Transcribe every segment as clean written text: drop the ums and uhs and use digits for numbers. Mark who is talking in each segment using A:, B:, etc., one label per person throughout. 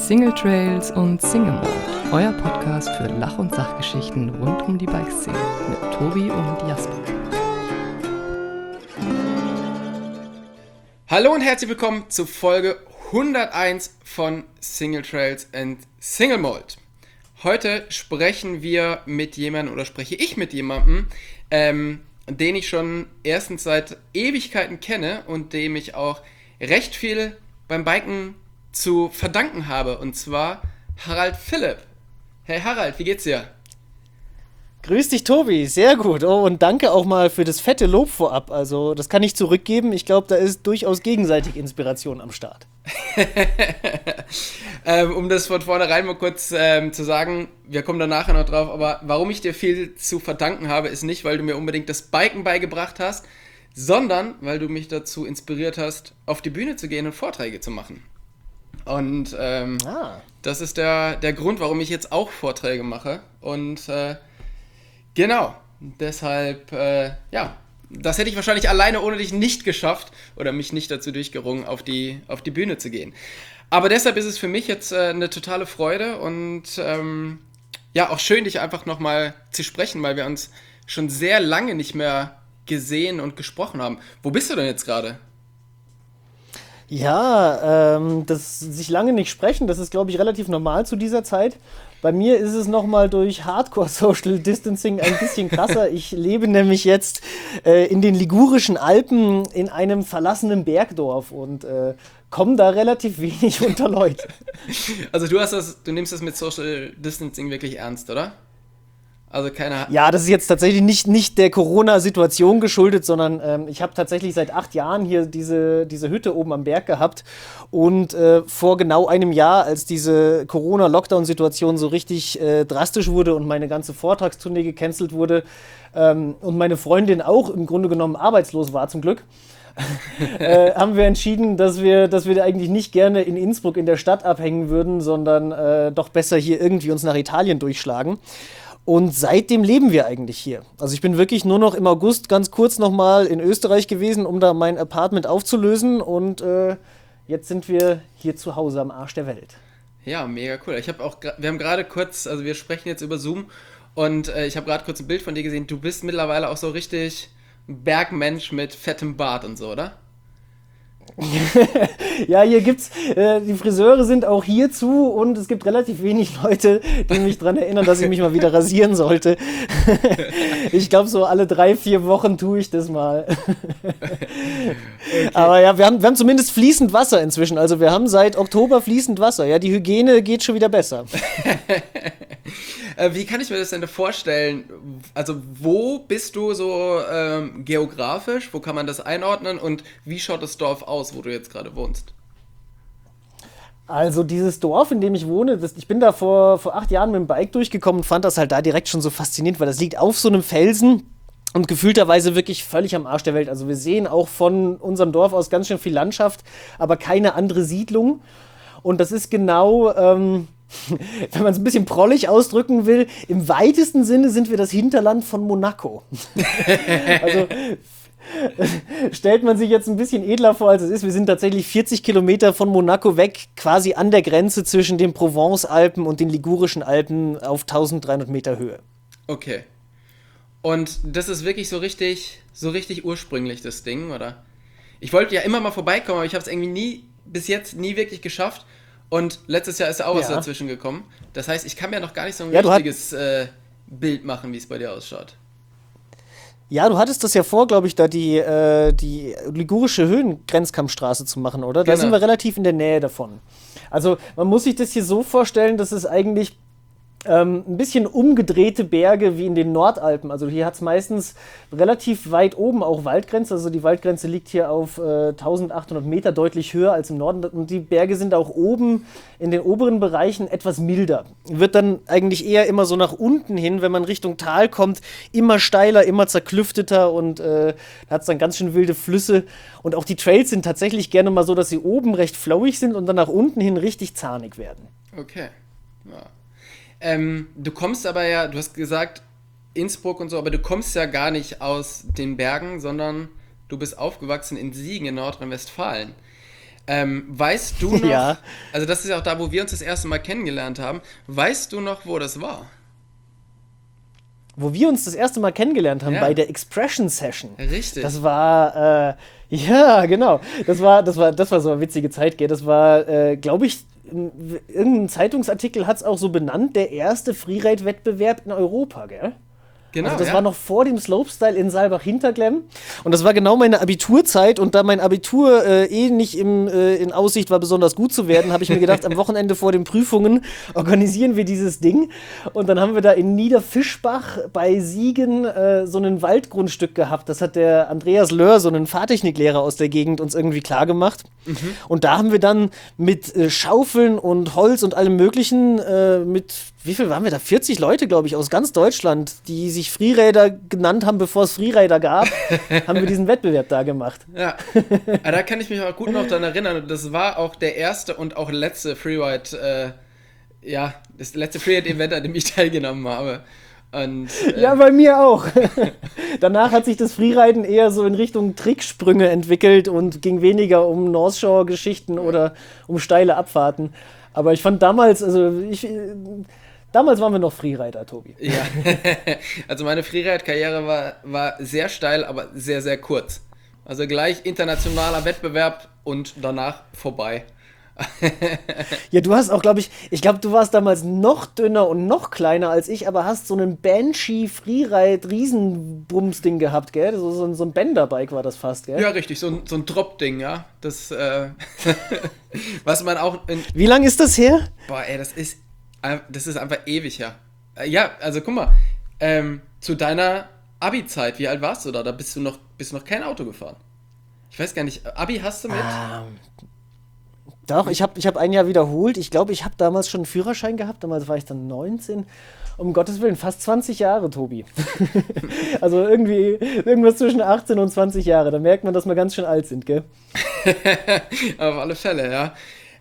A: Single Trails und Single Mode, euer Podcast für Lach- und Sachgeschichten rund um die Bikeszene mit Tobi und Jasper.
B: Hallo und herzlich willkommen zu Folge 101 von Single Trails and Single Mode. Heute spreche ich mit jemandem, den ich schon erstens seit Ewigkeiten kenne und dem ich auch recht viel beim Biken zu verdanken habe, und zwar Harald Philipp. Hey Harald, wie geht's dir?
C: Grüß dich, Tobi, sehr gut. Oh, und danke auch mal für das fette Lob vorab. Also, das kann ich zurückgeben. Ich glaube, da ist durchaus gegenseitig Inspiration am Start.
B: Um das von vornherein mal kurz zu sagen, wir kommen da nachher noch drauf, aber warum ich dir viel zu verdanken habe, ist nicht, weil du mir unbedingt das Biken beigebracht hast, sondern weil du mich dazu inspiriert hast, auf die Bühne zu gehen und Vorträge zu machen. Und das ist der Grund, warum ich jetzt auch Vorträge mache. Und genau, deshalb, das hätte ich wahrscheinlich alleine ohne dich nicht geschafft oder mich nicht dazu durchgerungen, auf die Bühne zu gehen. Aber deshalb ist es für mich jetzt eine totale Freude und auch schön, dich einfach nochmal zu sprechen, weil wir uns schon sehr lange nicht mehr gesehen und gesprochen haben. Wo bist du denn jetzt gerade?
C: Ja, das sich lange nicht sprechen, das ist, glaube ich, relativ normal zu dieser Zeit. Bei mir ist es nochmal durch Hardcore-Social Distancing ein bisschen krasser. Ich lebe nämlich jetzt in den Ligurischen Alpen in einem verlassenen Bergdorf und komme da relativ wenig unter Leute.
B: Also du nimmst das mit Social Distancing wirklich ernst, oder? Also keine.
C: Ja, das ist jetzt tatsächlich nicht der Corona-Situation geschuldet, sondern ich habe tatsächlich seit 8 Jahren hier diese Hütte oben am Berg gehabt und vor genau einem Jahr, als diese Corona-Lockdown-Situation so richtig drastisch wurde und meine ganze Vortragstournee gecancelt wurde und meine Freundin auch im Grunde genommen arbeitslos war zum Glück, haben wir entschieden, dass wir eigentlich nicht gerne in Innsbruck in der Stadt abhängen würden, sondern doch besser hier irgendwie uns nach Italien durchschlagen. Und seitdem leben wir eigentlich hier. Also ich bin wirklich nur noch im August ganz kurz nochmal in Österreich gewesen, um da mein Apartment aufzulösen. Und jetzt sind wir hier zu Hause am Arsch der Welt.
B: Ja, mega cool. Wir haben gerade kurz, also wir sprechen jetzt über Zoom und ich habe gerade kurz ein Bild von dir gesehen. Du bist mittlerweile auch so richtig Bergmensch mit fettem Bart und so, oder?
C: Ja, hier gibt's, die Friseure sind auch hier zu und es gibt relativ wenig Leute, die mich daran erinnern, dass ich mich mal wieder rasieren sollte. Ich glaube, so alle 3-4 Wochen tue ich das mal. Okay. Aber ja, wir haben zumindest fließend Wasser inzwischen. Also wir haben seit Oktober fließend Wasser. Ja, die Hygiene geht schon wieder besser.
B: Wie kann ich mir das denn vorstellen? Also wo bist du so geografisch? Wo kann man das einordnen? Und wie schaut das Dorf aus, wo du jetzt gerade wohnst?
C: Also dieses Dorf, in dem ich wohne, ich bin da vor 8 Jahren mit dem Bike durchgekommen und fand das halt da direkt schon so faszinierend, weil das liegt auf so einem Felsen und gefühlterweise wirklich völlig am Arsch der Welt. Also wir sehen auch von unserem Dorf aus ganz schön viel Landschaft, aber keine andere Siedlung. Und das ist genau, wenn man es ein bisschen prollig ausdrücken will, im weitesten Sinne sind wir das Hinterland von Monaco. Also stellt man sich jetzt ein bisschen edler vor, als es ist. Wir sind tatsächlich 40 Kilometer von Monaco weg, quasi an der Grenze zwischen den Provence-Alpen und den Ligurischen Alpen auf 1300 Meter Höhe.
B: Okay. Und das ist wirklich so richtig ursprünglich, das Ding, oder? Ich wollte ja immer mal vorbeikommen, aber ich habe es irgendwie bis jetzt nie wirklich geschafft. Und letztes Jahr ist ja auch was dazwischen gekommen. Das heißt, ich kann mir noch gar nicht so ein richtiges Bild machen, wie es bei dir ausschaut.
C: Ja, du hattest das ja vor, glaube ich, da die Ligurische Höhengrenzkampfstraße zu machen, oder? Da sind wir relativ in der Nähe davon. Also man muss sich das hier so vorstellen, dass es eigentlich ein bisschen umgedrehte Berge wie in den Nordalpen. Also hier hat es meistens relativ weit oben auch Waldgrenze. Also die Waldgrenze liegt hier auf 1800 Meter, deutlich höher als im Norden. Und die Berge sind auch oben in den oberen Bereichen etwas milder. Wird dann eigentlich eher immer so nach unten hin, wenn man Richtung Tal kommt, immer steiler, immer zerklüfteter und da hat es dann ganz schön wilde Flüsse. Und auch die Trails sind tatsächlich gerne mal so, dass sie oben recht flowig sind und dann nach unten hin richtig zahnig werden.
B: Okay, ja. Du kommst aber ja, du hast gesagt Innsbruck und so, aber du kommst ja gar nicht aus den Bergen, sondern du bist aufgewachsen in Siegen in Nordrhein-Westfalen. Weißt du noch,
C: Ja.
B: also das ist ja auch da, wo wir uns das erste Mal kennengelernt haben, weißt du noch, wo das war?
C: Wo wir uns das erste Mal kennengelernt haben,
B: Ja.
C: bei der Expression Session.
B: Richtig.
C: Das war, ja, genau. Das war so eine witzige Zeit, gell? Das war, glaube ich, irgendein Zeitungsartikel hat es auch so benannt, der erste Freeride-Wettbewerb in Europa, gell?
B: Genau,
C: Also das
B: ja.
C: war noch vor dem Slopestyle in Saalbach-Hinterklemm. Und das war genau meine Abiturzeit. Und da mein Abitur nicht in Aussicht war, besonders gut zu werden, habe ich mir gedacht, am Wochenende vor den Prüfungen organisieren wir dieses Ding. Und dann haben wir da in Niederfischbach bei Siegen so ein Waldgrundstück gehabt. Das hat der Andreas Löhr, so ein Fahrtechniklehrer aus der Gegend, uns irgendwie klar gemacht. Und da haben wir dann mit Schaufeln und Holz und allem Möglichen mit, wie viel waren wir da? 40 Leute, glaube ich, aus ganz Deutschland, die sich Freerider genannt haben, bevor es Freerider gab, haben wir diesen Wettbewerb da gemacht.
B: Ja, da kann ich mich auch gut noch daran erinnern. Und das war auch der erste und auch letzte Freeride, das letzte Freeride-Event, an dem ich teilgenommen habe. Und,
C: Ja, bei mir auch. Danach hat sich das Freeriden eher so in Richtung Tricksprünge entwickelt und ging weniger um North Shore-Geschichten oder um steile Abfahrten. Aber ich fand damals, damals waren wir noch Freerider, Tobi.
B: Ja, also meine Freeride-Karriere war sehr steil, aber sehr, sehr kurz. Also gleich internationaler Wettbewerb und danach vorbei.
C: Ja, du hast auch, glaube ich glaube, du warst damals noch dünner und noch kleiner als ich, aber hast so einen Banshee-Freeride-Riesenbums-Ding gehabt, gell? So ein Bänderbike war das fast, gell?
B: Ja, richtig, so ein Drop-Ding, ja. Das, was man auch
C: Wie lang ist das her?
B: boah, ey, das ist einfach ewig, ja. Ja, also guck mal, zu deiner Abi-Zeit, wie alt warst du da? Da bist du noch kein Auto gefahren. Ich weiß gar nicht, Abi hast du mit?
C: Doch, ich hab ein Jahr wiederholt. Ich glaube, ich habe damals schon einen Führerschein gehabt. Damals war ich dann 19. Um Gottes Willen, fast 20 Jahre, Tobi. Also irgendwas zwischen 18 und 20 Jahre. Da merkt man, dass wir ganz schön alt sind, gell?
B: Auf alle Fälle, ja.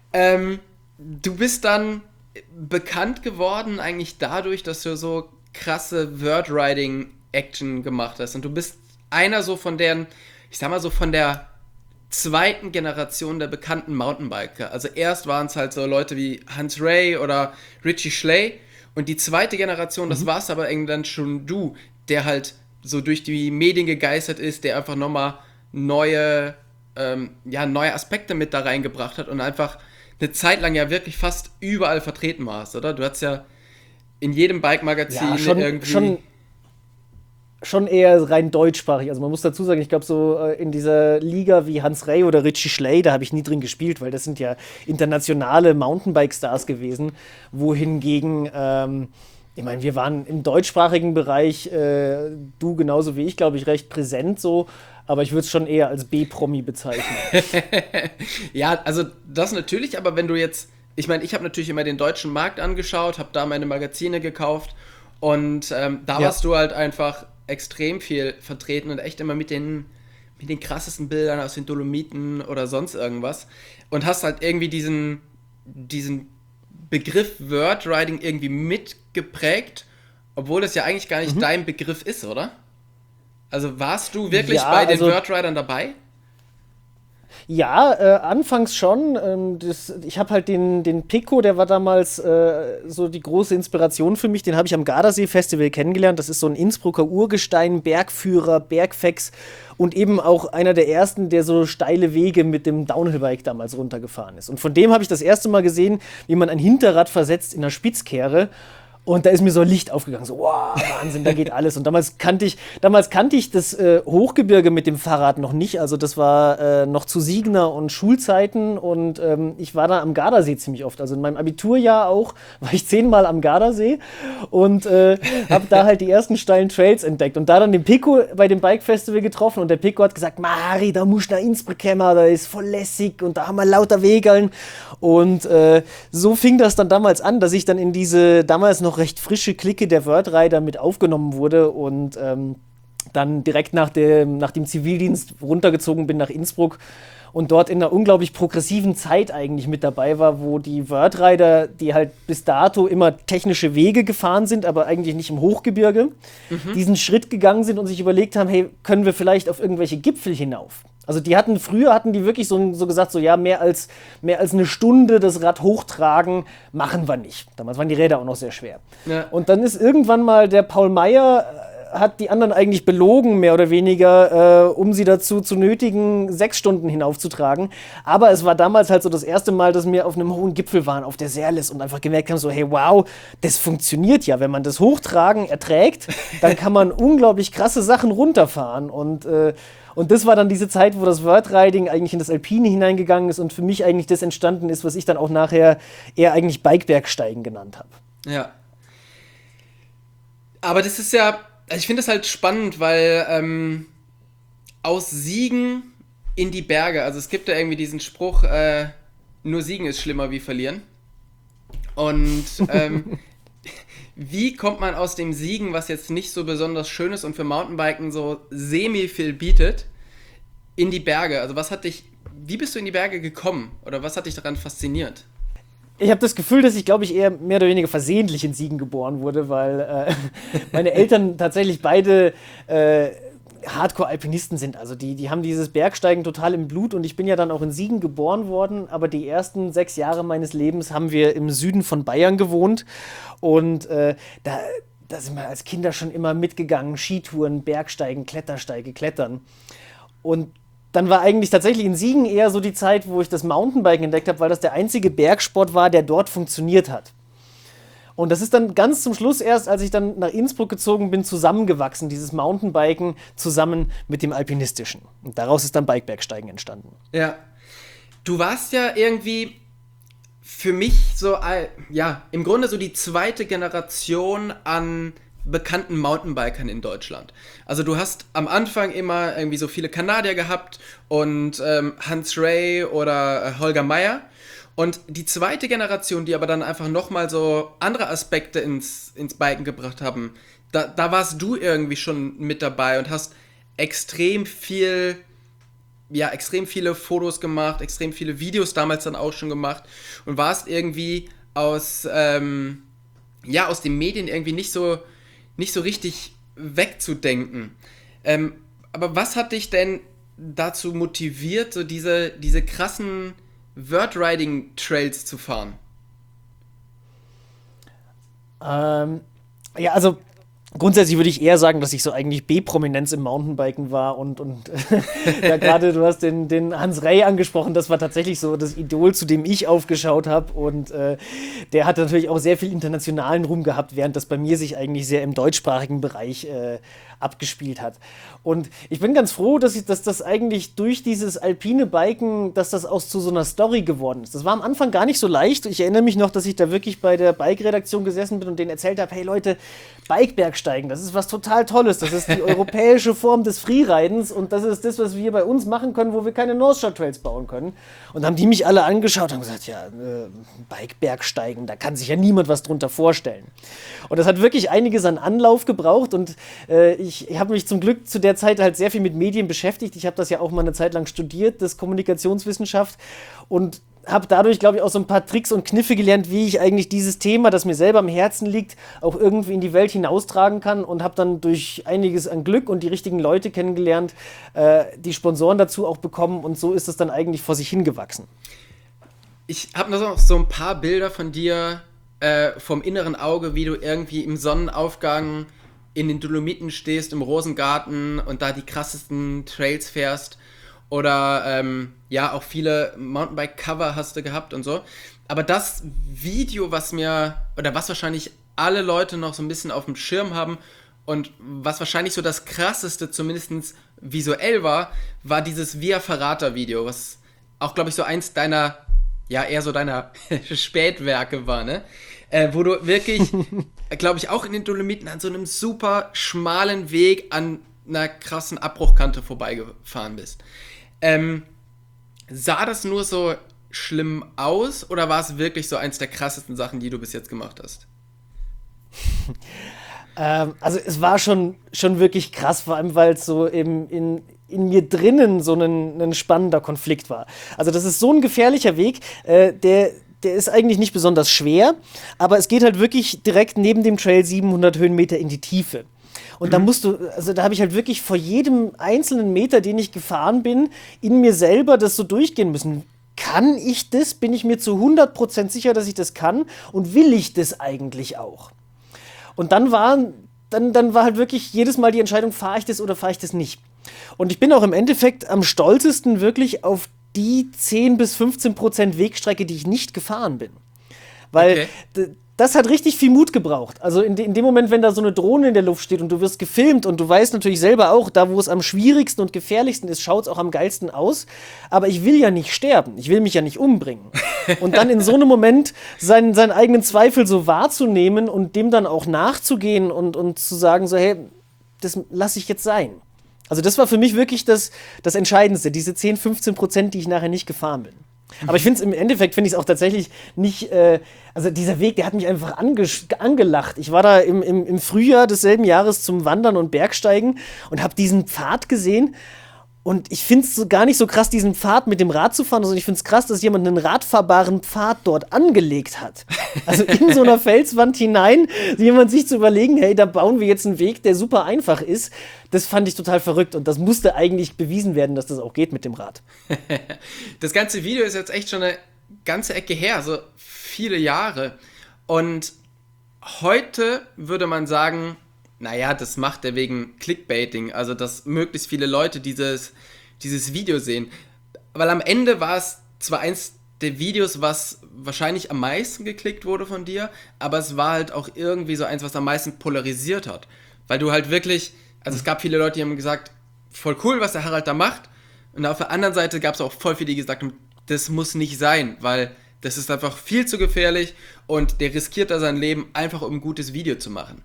B: Du bist dann bekannt geworden eigentlich dadurch, dass du so krasse Word-Riding-Action gemacht hast. Und du bist einer so von deren, ich sag mal so von der zweiten Generation der bekannten Mountainbiker. Also erst waren es halt so Leute wie Hans Ray oder Richie Schley und die zweite Generation, das war's aber irgendwann schon du, der halt so durch die Medien gegeistert ist, der einfach nochmal neue Aspekte mit da reingebracht hat und einfach eine Zeit lang ja wirklich fast überall vertreten warst, oder? Du hast ja in jedem Bike-Magazin irgendwie...
C: Schon eher rein deutschsprachig. Also man muss dazu sagen, ich glaube so in dieser Liga wie Hans Ray oder Richie Schley, da habe ich nie drin gespielt, weil das sind ja internationale Mountainbike-Stars gewesen, wohingegen, ich meine, wir waren im deutschsprachigen Bereich, du genauso wie ich, glaube ich, recht präsent so, aber ich würde es schon eher als B-Promi bezeichnen.
B: Ja, also das natürlich, aber wenn du jetzt, ich meine, ich habe natürlich immer den deutschen Markt angeschaut, habe da meine Magazine gekauft und da warst du halt einfach extrem viel vertreten und echt immer mit den krassesten Bildern aus den Dolomiten oder sonst irgendwas und hast halt irgendwie diesen Begriff Wordriding irgendwie mitgeprägt, obwohl das ja eigentlich gar nicht dein Begriff ist, oder? Also warst du wirklich bei den Wordridern dabei?
C: Ja, anfangs schon. Ich habe halt den Pico, der war damals so die große Inspiration für mich. Den habe ich am Gardasee-Festival kennengelernt. Das ist so ein Innsbrucker Urgestein, Bergführer, Bergfex und eben auch einer der ersten, der so steile Wege mit dem Downhillbike damals runtergefahren ist. Und von dem habe ich das erste Mal gesehen, wie man ein Hinterrad versetzt in einer Spitzkehre. Und da ist mir so ein Licht aufgegangen, so, wow, Wahnsinn, da geht alles. Und damals kannte ich das Hochgebirge mit dem Fahrrad noch nicht. Also das war noch zu Siegner und Schulzeiten. Und ich war da am Gardasee ziemlich oft. Also in meinem Abiturjahr auch war ich 10-mal am Gardasee und habe da halt die ersten steilen Trails entdeckt. Und da dann den Pico bei dem Bike-Festival getroffen. Und der Pico hat gesagt, Mari, da musst du nach Innsbruck kommen, da ist voll lässig und da haben wir lauter Wegeln. Und so fing das dann damals an, dass ich dann in diese damals noch recht frische Clique der Wordrider mit aufgenommen wurde und dann direkt nach dem Zivildienst runtergezogen bin nach Innsbruck und dort in einer unglaublich progressiven Zeit eigentlich mit dabei war, wo die Wordrider, die halt bis dato immer technische Wege gefahren sind, aber eigentlich nicht im Hochgebirge, diesen Schritt gegangen sind und sich überlegt haben, hey, können wir vielleicht auf irgendwelche Gipfel hinauf? Also früher hatten die wirklich so gesagt, so ja, mehr als eine Stunde das Rad hochtragen, machen wir nicht. Damals waren die Räder auch noch sehr schwer. Ja. Und dann ist irgendwann mal der Paul Meyer, hat die anderen eigentlich belogen, mehr oder weniger, um sie dazu zu nötigen, 6 Stunden hinaufzutragen. Aber es war damals halt so das erste Mal, dass wir auf einem hohen Gipfel waren, auf der Serlis, und einfach gemerkt haben, so hey, wow, das funktioniert ja. Wenn man das Hochtragen erträgt, dann kann man unglaublich krasse Sachen runterfahren. Und das war dann diese Zeit, wo das Wordriding eigentlich in das Alpine hineingegangen ist und für mich eigentlich das entstanden ist, was ich dann auch nachher eher eigentlich Bikebergsteigen genannt habe.
B: Ja. Aber das ist ja, also ich finde das halt spannend, weil aus Siegen in die Berge, also es gibt ja irgendwie diesen Spruch, nur Siegen ist schlimmer wie verlieren. Und wie kommt man aus dem Siegen, was jetzt nicht so besonders schön ist und für Mountainbiken so semi viel bietet, in die Berge? Also wie bist du in die Berge gekommen? Oder was hat dich daran fasziniert?
C: Ich habe das Gefühl, dass ich, glaube ich, eher mehr oder weniger versehentlich in Siegen geboren wurde, weil meine Eltern tatsächlich beide Hardcore-Alpinisten sind. Also die haben dieses Bergsteigen total im Blut, und ich bin ja dann auch in Siegen geboren worden, aber die ersten 6 Jahre meines Lebens haben wir im Süden von Bayern gewohnt, und da sind wir als Kinder schon immer mitgegangen, Skitouren, Bergsteigen, Klettersteige, Klettern. Und dann war eigentlich tatsächlich in Siegen eher so die Zeit, wo ich das Mountainbiken entdeckt habe, weil das der einzige Bergsport war, der dort funktioniert hat. Und das ist dann ganz zum Schluss erst, als ich dann nach Innsbruck gezogen bin, zusammengewachsen, dieses Mountainbiken zusammen mit dem Alpinistischen. Und daraus ist dann Bikebergsteigen entstanden.
B: Ja. Du warst ja irgendwie für mich so, ja, im Grunde so die zweite Generation an bekannten Mountainbikern in Deutschland. Also du hast am Anfang immer irgendwie so viele Kanadier gehabt und Hans Ray oder Holger Meyer. Und die zweite Generation, die aber dann einfach nochmal so andere Aspekte ins Biken gebracht haben, da warst du irgendwie schon mit dabei und hast extrem viele Fotos gemacht, extrem viele Videos damals dann auch schon gemacht und warst irgendwie aus den Medien irgendwie nicht so richtig wegzudenken. Aber was hat dich denn dazu motiviert, so diese krassen Wordriding-Trails zu fahren?
C: Ja, also grundsätzlich würde ich eher sagen, dass ich so eigentlich B-Prominenz im Mountainbiken war, und ja, gerade du hast den Hans Ray angesprochen, das war tatsächlich so das Idol, zu dem ich aufgeschaut habe, und der hat natürlich auch sehr viel internationalen Ruhm gehabt, während das bei mir sich eigentlich sehr im deutschsprachigen Bereich abgespielt hat. Und ich bin ganz froh, dass das eigentlich durch dieses alpine Biken, dass das auch zu so einer Story geworden ist. Das war am Anfang gar nicht so leicht. Ich erinnere mich noch, dass ich da wirklich bei der Bike-Redaktion gesessen bin und denen erzählt habe, hey Leute, Bikebergsteigen, das ist was total Tolles. Das ist die europäische Form des Freeridens, und das ist das, was wir bei uns machen können, wo wir keine North Shore Trails bauen können. Und haben die mich alle angeschaut und haben gesagt, ja, Bikebergsteigen, da kann sich ja niemand was drunter vorstellen. Und das hat wirklich einiges an Anlauf gebraucht, und ich habe mich zum Glück zu der Zeit halt sehr viel mit Medien beschäftigt. Ich habe das ja auch mal eine Zeit lang studiert, das Kommunikationswissenschaft, und habe dadurch, glaube ich, auch so ein paar Tricks und Kniffe gelernt, wie ich eigentlich dieses Thema, das mir selber am Herzen liegt, auch irgendwie in die Welt hinaustragen kann, und habe dann durch einiges an Glück und die richtigen Leute kennengelernt, die Sponsoren dazu auch bekommen, und so ist es dann eigentlich vor sich hingewachsen.
B: Ich habe noch so ein paar Bilder von dir vom inneren Auge, wie du irgendwie im Sonnenaufgang in den Dolomiten stehst, im Rosengarten, und da die krassesten Trails fährst. Oder auch viele Mountainbike-Cover hast du gehabt und so. Aber das Video, was wahrscheinlich alle Leute noch so ein bisschen auf dem Schirm haben und was wahrscheinlich so das krasseste, zumindest visuell war dieses Via Ferrata-Video, was auch, glaube ich, so eins deiner Spätwerke war, ne? Wo du wirklich, glaube ich, auch in den Dolomiten an so einem super schmalen Weg an einer krassen Abbruchkante vorbeigefahren bist. Sah das nur so schlimm aus, oder war es wirklich so eins der krassesten Sachen, die du bis jetzt gemacht hast?
C: Also es war schon wirklich krass, vor allem weil es so in mir drinnen so ein spannender Konflikt war. Also das ist so ein gefährlicher Weg, der ist eigentlich nicht besonders schwer, aber es geht halt wirklich direkt neben dem Trail 700 Höhenmeter in die Tiefe. Und da musst du, also da habe ich halt wirklich vor jedem einzelnen Meter, den ich gefahren bin, in mir selber das so durchgehen müssen. Kann ich das? Bin ich mir zu 100% sicher, dass ich das kann? Und will ich das eigentlich auch? Und dann war halt wirklich jedes Mal die Entscheidung, fahre ich das oder fahre ich das nicht? Und ich bin auch im Endeffekt am stolzesten wirklich auf die 10-15% Wegstrecke, die ich nicht gefahren bin. Weil das hat richtig viel Mut gebraucht. Also in dem Moment, wenn da so eine Drohne in der Luft steht und du wirst gefilmt und du weißt natürlich selber auch, da wo es am schwierigsten und gefährlichsten ist, schaut es auch am geilsten aus. Aber ich will ja nicht sterben. Ich will mich ja nicht umbringen. Und dann in so einem Moment seinen eigenen Zweifel so wahrzunehmen und dem dann auch nachzugehen und zu sagen so, hey, das lasse ich jetzt sein. Also das war für mich wirklich das Entscheidendste, diese 10-15%, die ich nachher nicht gefahren bin. Aber ich finde es im Endeffekt, finde ich es auch tatsächlich nicht, also dieser Weg, der hat mich einfach angelacht. Ich war da im Frühjahr desselben Jahres zum Wandern und Bergsteigen und habe diesen Pfad gesehen. Und ich finde es so gar nicht so krass, diesen Pfad mit dem Rad zu fahren, sondern ich finde es krass, dass jemand einen radfahrbaren Pfad dort angelegt hat. Also in so einer Felswand hinein, jemand sich zu überlegen, hey, da bauen wir jetzt einen Weg, der super einfach ist. Das fand ich total verrückt und das musste eigentlich bewiesen werden, dass das auch geht mit dem Rad.
B: Das ganze Video ist jetzt echt schon eine ganze Ecke her, so viele Jahre. Und heute würde man sagen, naja, das macht er wegen Clickbaiting, also dass möglichst viele Leute dieses Video sehen. Weil am Ende war es zwar eins der Videos, was wahrscheinlich am meisten geklickt wurde von dir, aber es war halt auch irgendwie so eins, was am meisten polarisiert hat. Weil du halt wirklich, also es gab viele Leute, die haben gesagt, voll cool, was der Harald da macht. Und auf der anderen Seite gab es auch voll viele, die gesagt haben, das muss nicht sein, weil das ist einfach viel zu gefährlich und der riskiert da sein Leben einfach, um ein gutes Video zu machen.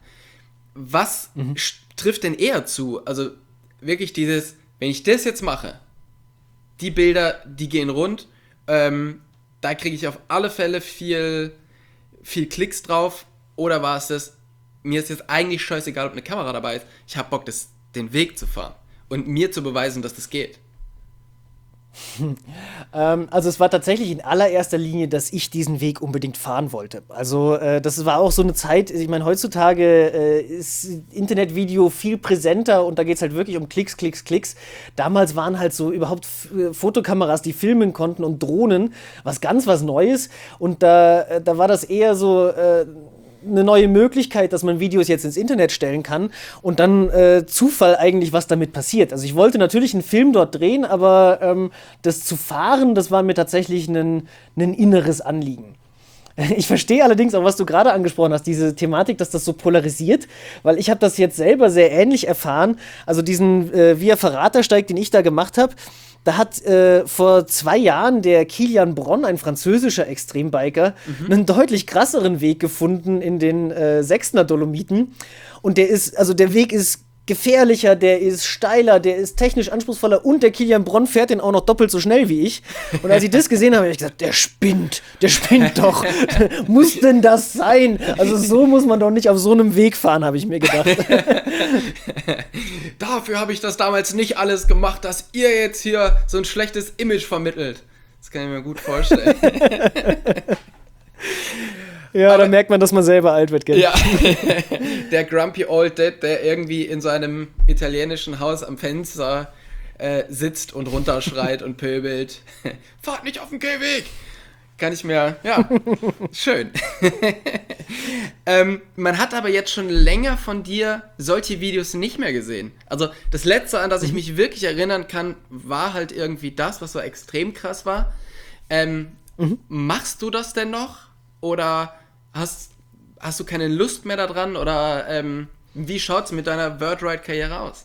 B: Was trifft denn eher zu? Also wirklich dieses, wenn ich das jetzt mache, die Bilder, die gehen rund, da kriege ich auf alle Fälle viel Klicks drauf. Oder war es das, mir ist jetzt eigentlich scheißegal, ob eine Kamera dabei ist, ich habe Bock, den Weg zu fahren und mir zu beweisen, dass das geht.
C: Also es war tatsächlich in allererster Linie, dass ich diesen Weg unbedingt fahren wollte. Also das war auch so eine Zeit, ich meine, heutzutage ist Internetvideo viel präsenter und da geht es halt wirklich um Klicks, Klicks, Klicks. Damals waren halt so überhaupt Fotokameras, die filmen konnten und Drohnen, was Neues. Und da war das eher so eine neue Möglichkeit, dass man Videos jetzt ins Internet stellen kann und dann Zufall eigentlich, was damit passiert. Also ich wollte natürlich einen Film dort drehen, aber das zu fahren, das war mir tatsächlich ein inneres Anliegen. Ich verstehe allerdings auch, was du gerade angesprochen hast, diese Thematik, dass das so polarisiert, weil ich habe das jetzt selber sehr ähnlich erfahren. Also diesen Via Ferrata-Steig, den ich da gemacht habe, da hat vor 2 Jahren der Kilian Bronn, ein französischer Extrembiker, einen deutlich krasseren Weg gefunden in den Sechsner Dolomiten. Und der Weg ist gefährlicher, der ist steiler, der ist technisch anspruchsvoller und der Kilian Bronn fährt den auch noch doppelt so schnell wie ich. Und als ich das gesehen habe, habe ich gesagt, der spinnt doch. Muss denn das sein? Also so muss man doch nicht auf so einem Weg fahren, habe ich mir gedacht.
B: Dafür habe ich das damals nicht alles gemacht, dass ihr jetzt hier so ein schlechtes Image vermittelt. Das kann ich mir gut vorstellen.
C: Ja, da merkt man, dass man selber alt wird, gell?
B: Ja, der Grumpy Old Dad, der irgendwie in seinem italienischen Haus am Fenster sitzt und runterschreit und pöbelt. Fahrt nicht auf den Gehweg! Kann ich mir, ja, schön. Man hat aber jetzt schon länger von dir solche Videos nicht mehr gesehen. Also das Letzte, an das ich mich wirklich erinnern kann, war halt irgendwie das, was so extrem krass war. Machst du das denn noch? Oder hast du keine Lust mehr daran? Oder wie schaut es mit deiner Wordride-Karriere aus?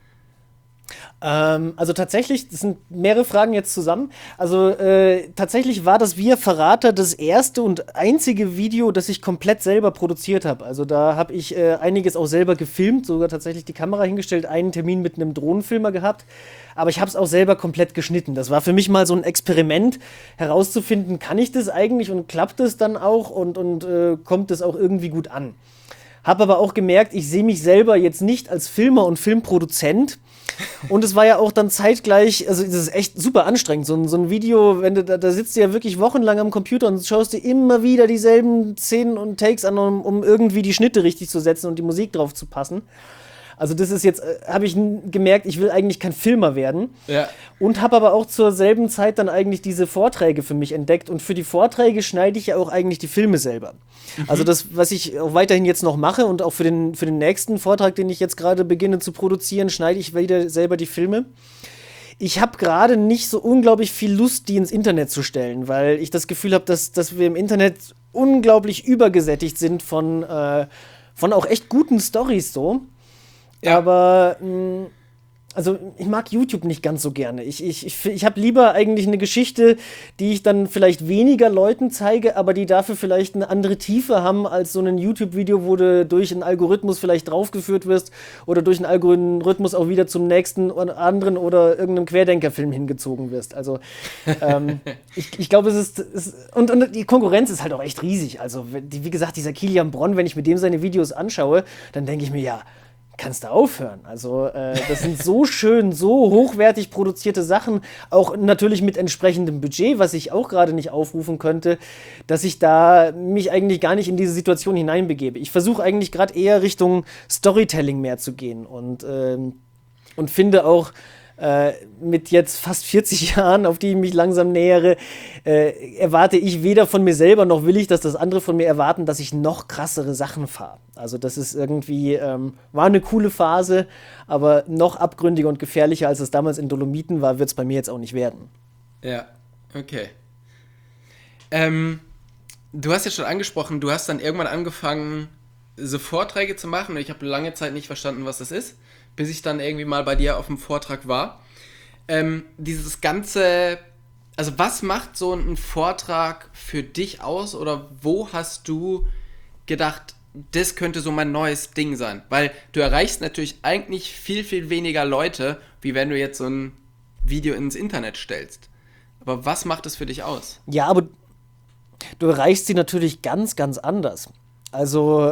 C: Also tatsächlich, das sind mehrere Fragen jetzt zusammen. Also tatsächlich war das Via Ferrata das erste und einzige Video, das ich komplett selber produziert habe. Also da habe ich einiges auch selber gefilmt, sogar tatsächlich die Kamera hingestellt, einen Termin mit einem Drohnenfilmer gehabt. Aber ich habe es auch selber komplett geschnitten. Das war für mich mal so ein Experiment, herauszufinden, kann ich das eigentlich und klappt es dann auch und kommt es auch irgendwie gut an. Habe aber auch gemerkt, ich sehe mich selber jetzt nicht als Filmer und Filmproduzent. Und es war ja auch dann zeitgleich, also das ist echt super anstrengend, so ein Video, wenn du da sitzt du ja wirklich wochenlang am Computer und schaust dir immer wieder dieselben Szenen und Takes an, um irgendwie die Schnitte richtig zu setzen und die Musik drauf zu passen. Also das ist jetzt, habe ich gemerkt, ich will eigentlich kein Filmer werden.
B: Ja.
C: Und habe aber auch zur selben Zeit dann eigentlich diese Vorträge für mich entdeckt. Und für die Vorträge schneide ich ja auch eigentlich die Filme selber. Also das, was ich auch weiterhin jetzt noch mache und auch für den nächsten Vortrag, den ich jetzt gerade beginne zu produzieren, schneide ich wieder selber die Filme. Ich habe gerade nicht so unglaublich viel Lust, die ins Internet zu stellen, weil ich das Gefühl habe, dass wir im Internet unglaublich übergesättigt sind von auch echt guten Storys so.
B: Ja.
C: Aber also ich mag YouTube nicht ganz so gerne. Ich habe lieber eigentlich eine Geschichte, die ich dann vielleicht weniger Leuten zeige, aber die dafür vielleicht eine andere Tiefe haben als so ein YouTube-Video, wo du durch einen Algorithmus vielleicht draufgeführt wirst oder durch einen Algorithmus auch wieder zum nächsten oder anderen oder irgendeinem Querdenkerfilm hingezogen wirst. Also ich glaube, und die Konkurrenz ist halt auch echt riesig. Also wie gesagt, dieser Kilian Bronn, wenn ich mit dem seine Videos anschaue, dann denke ich mir, ja, kannst du aufhören. Also das sind so schön, so hochwertig produzierte Sachen, auch natürlich mit entsprechendem Budget, was ich auch gerade nicht aufrufen könnte, dass ich da mich eigentlich gar nicht in diese Situation hineinbegebe. Ich versuche eigentlich gerade eher Richtung Storytelling mehr zu gehen und finde auch mit jetzt fast 40 Jahren, auf die ich mich langsam nähere, erwarte ich weder von mir selber, noch will ich, dass das andere von mir erwarten, dass ich noch krassere Sachen fahre. Also das ist irgendwie, war eine coole Phase, aber noch abgründiger und gefährlicher, als es damals in Dolomiten war, wird es bei mir jetzt auch nicht werden.
B: Ja, okay. Du hast ja schon angesprochen, du hast dann irgendwann angefangen, so Vorträge zu machen. Ich habe lange Zeit nicht verstanden, was das ist, bis ich dann irgendwie mal bei dir auf dem Vortrag war. Dieses ganze, also was macht so ein Vortrag für dich aus oder wo hast du gedacht, das könnte so mein neues Ding sein? Weil du erreichst natürlich eigentlich viel, viel weniger Leute, wie wenn du jetzt so ein Video ins Internet stellst. Aber was macht es für dich aus?
C: Ja, aber du erreichst sie natürlich ganz, ganz anders. Also,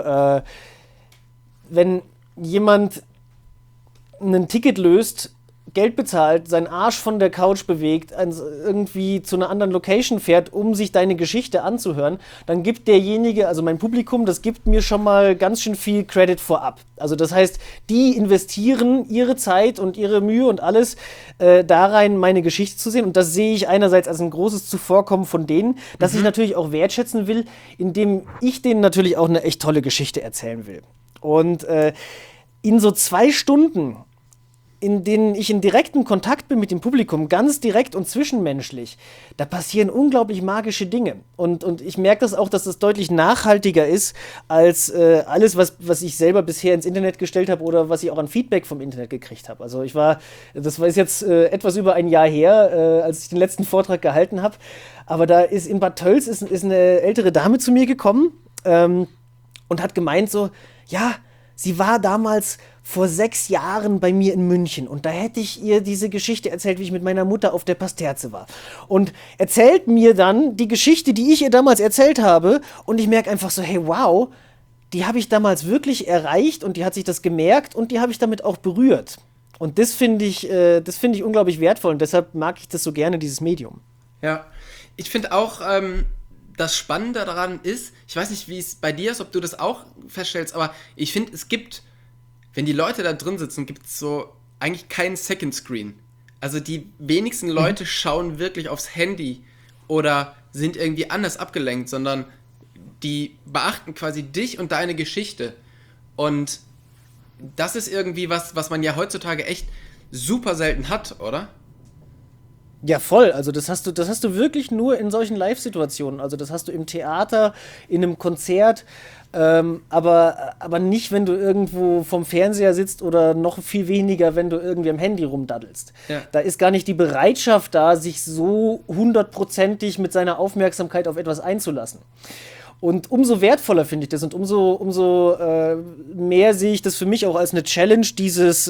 C: wenn jemand ein Ticket löst, Geld bezahlt, seinen Arsch von der Couch bewegt, irgendwie zu einer anderen Location fährt, um sich deine Geschichte anzuhören, dann gibt derjenige, also mein Publikum, das gibt mir schon mal ganz schön viel Credit vorab. Also das heißt, die investieren ihre Zeit und ihre Mühe und alles da rein, meine Geschichte zu sehen. Und das sehe ich einerseits als ein großes Zuvorkommen von denen, dass ich natürlich auch wertschätzen will, indem ich denen natürlich auch eine echt tolle Geschichte erzählen will. Und in so 2 Stunden, in denen ich in direktem Kontakt bin mit dem Publikum, ganz direkt und zwischenmenschlich, da passieren unglaublich magische Dinge. Und ich merke das auch, dass das deutlich nachhaltiger ist als alles, was ich selber bisher ins Internet gestellt habe oder was ich auch an Feedback vom Internet gekriegt habe. Also das war jetzt etwas über ein Jahr her, als ich den letzten Vortrag gehalten habe. Aber da ist in Bad Tölz ist eine ältere Dame zu mir gekommen und hat gemeint so, ja, sie war damals vor 6 Jahren bei mir in München und da hätte ich ihr diese Geschichte erzählt, wie ich mit meiner Mutter auf der Pasterze war. Und erzählt mir dann die Geschichte, die ich ihr damals erzählt habe und ich merke einfach so, hey, wow, die habe ich damals wirklich erreicht und die hat sich das gemerkt und die habe ich damit auch berührt. Und das finde ich unglaublich wertvoll und deshalb mag ich das so gerne, dieses Medium.
B: Ja, ich finde auch, das Spannende daran ist, ich weiß nicht, wie es bei dir ist, ob du das auch feststellst, aber ich finde, es gibt, wenn die Leute da drin sitzen, gibt es so eigentlich keinen Second Screen. Also die wenigsten Leute schauen wirklich aufs Handy oder sind irgendwie anders abgelenkt, sondern die beachten quasi dich und deine Geschichte. Und das ist irgendwie was man ja heutzutage echt super selten hat, oder?
C: Ja, voll. Also das hast du wirklich nur in solchen Live-Situationen. Also das hast du im Theater, in einem Konzert, aber nicht, wenn du irgendwo vom Fernseher sitzt oder noch viel weniger, wenn du irgendwie am Handy rumdaddelst.
B: Ja.
C: Da ist gar nicht die Bereitschaft da, sich so 100%ig mit seiner Aufmerksamkeit auf etwas einzulassen. Und umso wertvoller finde ich das und umso mehr sehe ich das für mich auch als eine Challenge, dieses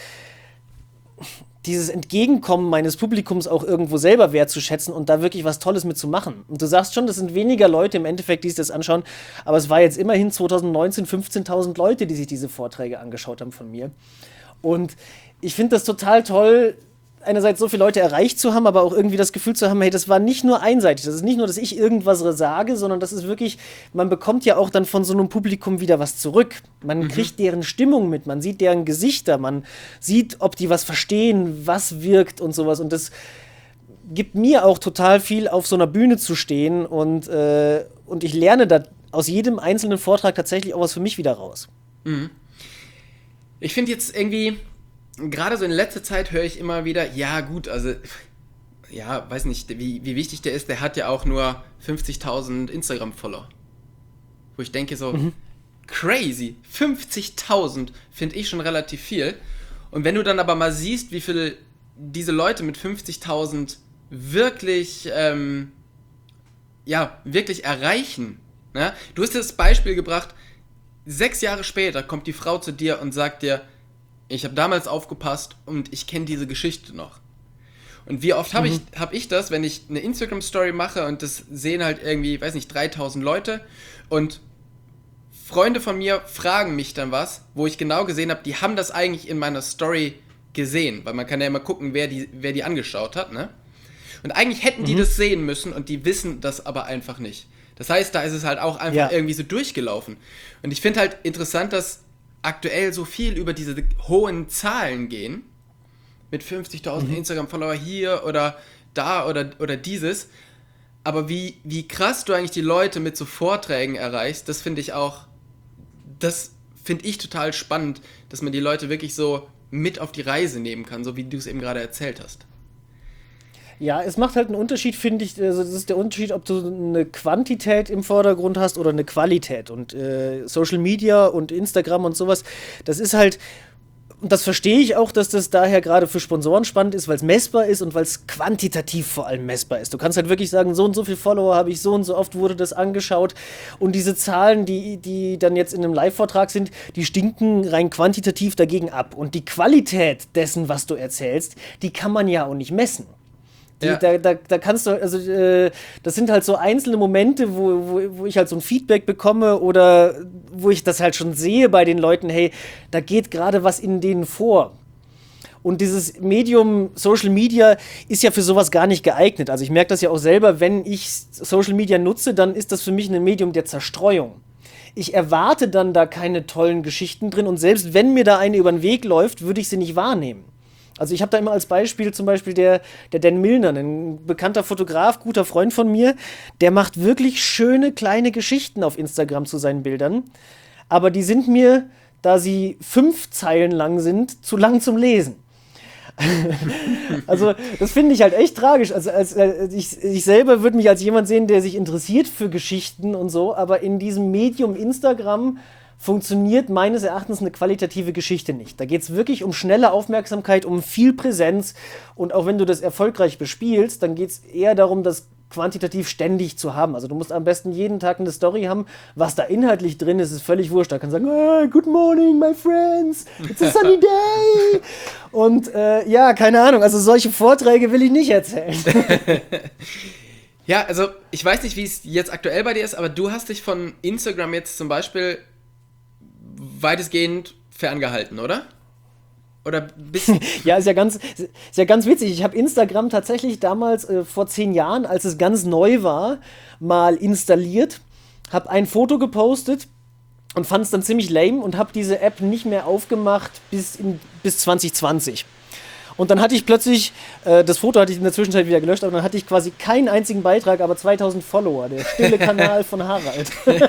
C: Entgegenkommen meines Publikums auch irgendwo selber wertzuschätzen und da wirklich was Tolles mitzumachen. Und du sagst schon, das sind weniger Leute im Endeffekt, die sich das anschauen, aber es war jetzt immerhin 2019 15.000 Leute, die sich diese Vorträge angeschaut haben von mir. Und ich finde das total toll, einerseits so viele Leute erreicht zu haben, aber auch irgendwie das Gefühl zu haben, hey, das war nicht nur einseitig. Das ist nicht nur, dass ich irgendwas sage, sondern das ist wirklich, man bekommt ja auch dann von so einem Publikum wieder was zurück. Man kriegt deren Stimmung mit, man sieht deren Gesichter, man sieht, ob die was verstehen, was wirkt und sowas. Und das gibt mir auch total viel, auf so einer Bühne zu stehen und ich lerne da aus jedem einzelnen Vortrag tatsächlich auch was für mich wieder raus.
B: Ich finde jetzt irgendwie, gerade so in letzter Zeit höre ich immer wieder, ja gut, also, ja, weiß nicht, wie wichtig der ist, der hat ja auch nur 50.000 Instagram-Follower. Wo ich denke so, crazy, 50.000 finde ich schon relativ viel. Und wenn du dann aber mal siehst, wie viel diese Leute mit 50.000 wirklich, wirklich erreichen, ne? Du hast das Beispiel gebracht, 6 Jahre später kommt die Frau zu dir und sagt dir, ich habe damals aufgepasst und ich kenne diese Geschichte noch. Und wie oft habe ich das, wenn ich eine Instagram-Story mache und das sehen halt irgendwie, weiß nicht, 3.000 Leute und Freunde von mir fragen mich dann was, wo ich genau gesehen habe, die haben das eigentlich in meiner Story gesehen, weil man kann ja immer gucken, wer die angeschaut hat, ne? Und eigentlich hätten die das sehen müssen und die wissen das aber einfach nicht. Das heißt, da ist es halt auch einfach irgendwie so durchgelaufen. Und ich finde halt interessant, dass aktuell so viel über diese hohen Zahlen gehen, mit 50.000 Instagram-Follower hier oder da oder dieses. Aber wie krass du eigentlich die Leute mit so Vorträgen erreichst, das finde ich total spannend, dass man die Leute wirklich so mit auf die Reise nehmen kann, so wie du es eben gerade erzählt hast.
C: Ja, es macht halt einen Unterschied, finde ich. Also das ist der Unterschied, ob du eine Quantität im Vordergrund hast oder eine Qualität. Und Social Media und Instagram und sowas, das ist halt, und das verstehe ich auch, dass das daher gerade für Sponsoren spannend ist, weil es messbar ist und weil es quantitativ vor allem messbar ist. Du kannst halt wirklich sagen, so und so viele Follower habe ich, so und so oft wurde das angeschaut. Und diese Zahlen, die dann jetzt in einem Live-Vortrag sind, die stinken rein quantitativ dagegen ab. Und die Qualität dessen, was du erzählst, die kann man ja auch nicht messen. Da kannst du, also das sind halt so einzelne Momente, wo ich halt so ein Feedback bekomme oder wo ich das halt schon sehe bei den Leuten, hey, da geht gerade was in denen vor. Und dieses Medium Social Media ist ja für sowas gar nicht geeignet. Also ich merke das ja auch selber, wenn ich Social Media nutze, dann ist das für mich ein Medium der Zerstreuung. Ich erwarte dann da keine tollen Geschichten drin und selbst wenn mir da eine über den Weg läuft, würde ich sie nicht wahrnehmen. Also ich habe da immer als Beispiel zum Beispiel der Dan Milner, ein bekannter Fotograf, guter Freund von mir, der macht wirklich schöne kleine Geschichten auf Instagram zu seinen Bildern, aber die sind mir, da sie 5 Zeilen lang sind, zu lang zum Lesen. Also das finde ich halt echt tragisch. Also ich selber würde mich als jemand sehen, der sich interessiert für Geschichten und so, aber in diesem Medium Instagram funktioniert meines Erachtens eine qualitative Geschichte nicht. Da geht es wirklich um schnelle Aufmerksamkeit, um viel Präsenz und auch wenn du das erfolgreich bespielst, dann geht es eher darum, das quantitativ ständig zu haben. Also du musst am besten jeden Tag eine Story haben, was da inhaltlich drin ist, ist völlig wurscht. Da kannst du sagen, oh, good morning, my friends, it's a sunny day. Und keine Ahnung, also solche Vorträge will ich nicht erzählen.
B: Ja, also ich weiß nicht, wie es jetzt aktuell bei dir ist, aber du hast dich von Instagram jetzt zum Beispiel weitestgehend ferngehalten, oder? Oder bisschen?
C: Ja, ist ja ganz witzig. Ich habe Instagram tatsächlich damals vor 10 Jahren, als es ganz neu war, mal installiert, habe ein Foto gepostet und fand es dann ziemlich lame und habe diese App nicht mehr aufgemacht bis 2020. Und dann hatte ich plötzlich, das Foto hatte ich in der Zwischenzeit wieder gelöscht, aber dann hatte ich quasi keinen einzigen Beitrag, aber 2000 Follower, der stille Kanal von Harald.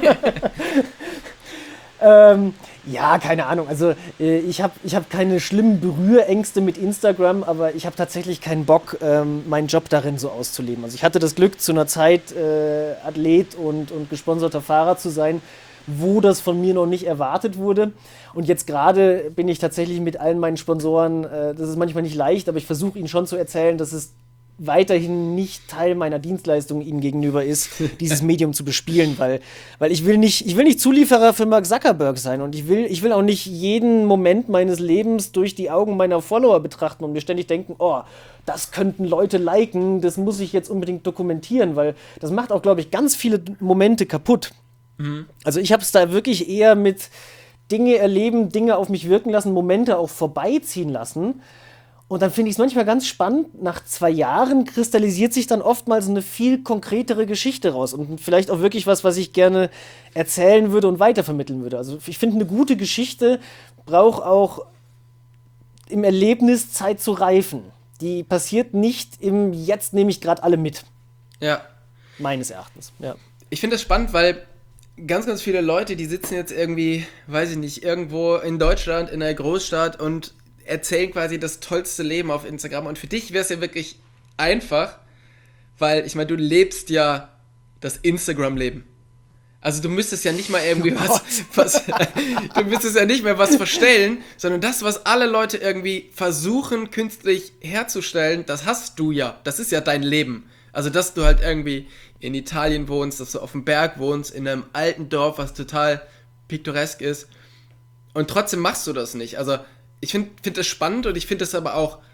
C: Ja, keine Ahnung. Also ich hab keine schlimmen Berührängste mit Instagram, aber ich habe tatsächlich keinen Bock, meinen Job darin so auszuleben. Also ich hatte das Glück, zu einer Zeit Athlet und gesponserter Fahrer zu sein, wo das von mir noch nicht erwartet wurde. Und jetzt gerade bin ich tatsächlich mit allen meinen Sponsoren, das ist manchmal nicht leicht, aber ich versuche ihnen schon zu erzählen, dass es weiterhin nicht Teil meiner Dienstleistung ihnen gegenüber ist, dieses Medium zu bespielen, weil ich will nicht Zulieferer für Mark Zuckerberg sein und ich will auch nicht jeden Moment meines Lebens durch die Augen meiner Follower betrachten und mir ständig denken, oh, das könnten Leute liken, das muss ich jetzt unbedingt dokumentieren, weil das macht auch, glaube ich, ganz viele Momente kaputt. Mhm. Also ich habe es da wirklich eher mit Dinge erleben, Dinge auf mich wirken lassen, Momente auch vorbeiziehen lassen. Und dann finde ich es manchmal ganz spannend, nach 2 Jahren kristallisiert sich dann oftmals eine viel konkretere Geschichte raus und vielleicht auch wirklich was ich gerne erzählen würde und weitervermitteln würde. Also ich finde, eine gute Geschichte braucht auch im Erlebnis Zeit zu reifen. Die passiert nicht im Jetzt nehme ich gerade alle mit.
B: Ja.
C: Meines Erachtens, ja.
B: Ich finde das spannend, weil ganz, ganz viele Leute, die sitzen jetzt irgendwie, weiß ich nicht, irgendwo in Deutschland, in einer Großstadt und erzählen quasi das tollste Leben auf Instagram. Und für dich wäre es ja wirklich einfach, weil, ich meine, du lebst ja das Instagram-Leben. Also du müsstest ja nicht mal irgendwie du müsstest ja nicht mehr was verstellen, sondern das, was alle Leute irgendwie versuchen, künstlich herzustellen, das hast du ja. Das ist ja dein Leben. Also, dass du halt irgendwie in Italien wohnst, dass du auf dem Berg wohnst, in einem alten Dorf, was total pittoresk ist. Und trotzdem machst du das nicht. Also, ich find das spannend und ich finde das aber auch,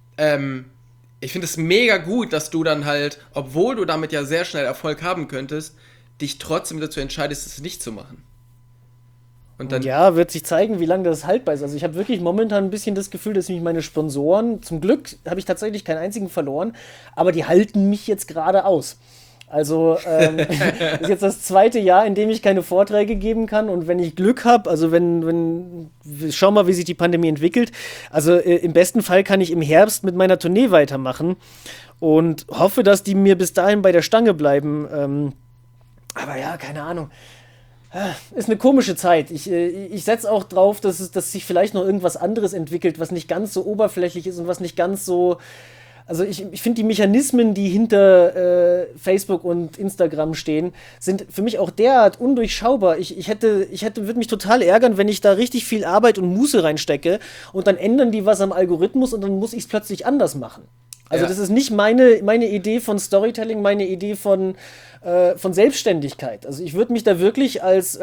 B: ich finde es mega gut, dass du dann halt, obwohl du damit ja sehr schnell Erfolg haben könntest, dich trotzdem dazu entscheidest, es nicht zu machen. Und dann
C: Ja, wird sich zeigen, wie lange das haltbar ist. Also ich habe wirklich momentan ein bisschen das Gefühl, dass mich meine Sponsoren, zum Glück habe ich tatsächlich keinen einzigen verloren, aber die halten mich jetzt gerade aus. Also ist jetzt das 2. Jahr, in dem ich keine Vorträge geben kann und wenn ich Glück habe, also schau mal, wie sich die Pandemie entwickelt, also im besten Fall kann ich im Herbst mit meiner Tournee weitermachen und hoffe, dass die mir bis dahin bei der Stange bleiben. Aber ja, keine Ahnung. Ist eine komische Zeit. Ich setze auch drauf, dass sich vielleicht noch irgendwas anderes entwickelt, was nicht ganz so oberflächlich ist und was nicht ganz so. Also ich finde die Mechanismen, die hinter Facebook und Instagram stehen, sind für mich auch derart undurchschaubar. Würde mich total ärgern, wenn ich da richtig viel Arbeit und Muße reinstecke und dann ändern die was am Algorithmus und dann muss ich es plötzlich anders machen. Also das ist nicht meine Idee von Storytelling, meine Idee von Selbstständigkeit. Also ich würde mich da wirklich als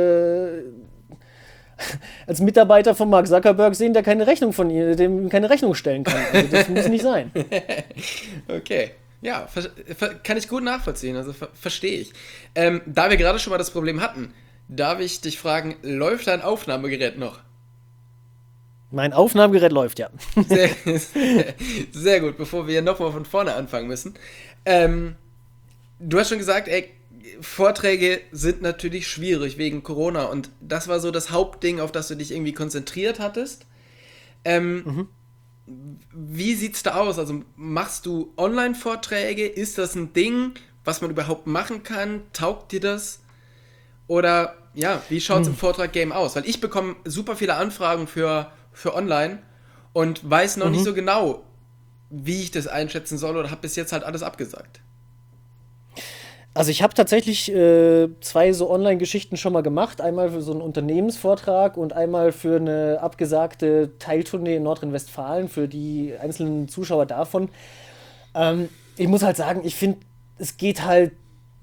C: Mitarbeiter von Mark Zuckerberg sehen, der dem keine Rechnung stellen kann. Also das muss nicht sein.
B: Okay. Ja, kann ich gut nachvollziehen, also verstehe ich. Da wir gerade schon mal das Problem hatten, darf ich dich fragen, läuft dein Aufnahmegerät noch?
C: Mein Aufnahmegerät läuft, ja.
B: Sehr gut, bevor wir nochmal von vorne anfangen müssen. Du hast schon gesagt, Vorträge sind natürlich schwierig wegen Corona und das war so das Hauptding, auf das du dich irgendwie konzentriert hattest. Wie sieht's da aus? Also machst du Online-Vorträge? Ist das ein Ding, was man überhaupt machen kann? Taugt dir das? Oder ja, wie schaut's im Vortrag-Game aus? Weil ich bekomme super viele Anfragen für online und weiß noch nicht so genau, wie ich das einschätzen soll oder habe bis jetzt halt alles abgesagt.
C: Also ich habe tatsächlich 2 so Online-Geschichten schon mal gemacht. Einmal für so einen Unternehmensvortrag und einmal für eine abgesagte Teiltournee in Nordrhein-Westfalen für die einzelnen Zuschauer davon. Ich muss halt sagen, ich finde, es geht halt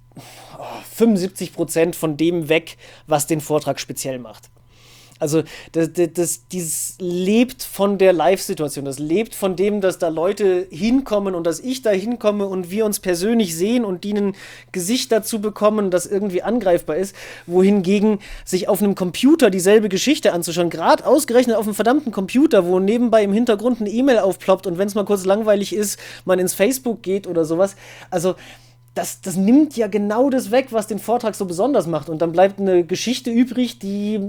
C: 75% von dem weg, was den Vortrag speziell macht. Also dieses lebt von der Live-Situation, das lebt von dem, dass da Leute hinkommen und dass ich da hinkomme und wir uns persönlich sehen und die ein Gesicht dazu bekommen, das irgendwie angreifbar ist, wohingegen sich auf einem Computer dieselbe Geschichte anzuschauen, gerade ausgerechnet auf einem verdammten Computer, wo nebenbei im Hintergrund eine E-Mail aufploppt und wenn es mal kurz langweilig ist, man ins Facebook geht oder sowas, also das nimmt ja genau das weg, was den Vortrag so besonders macht und dann bleibt eine Geschichte übrig, die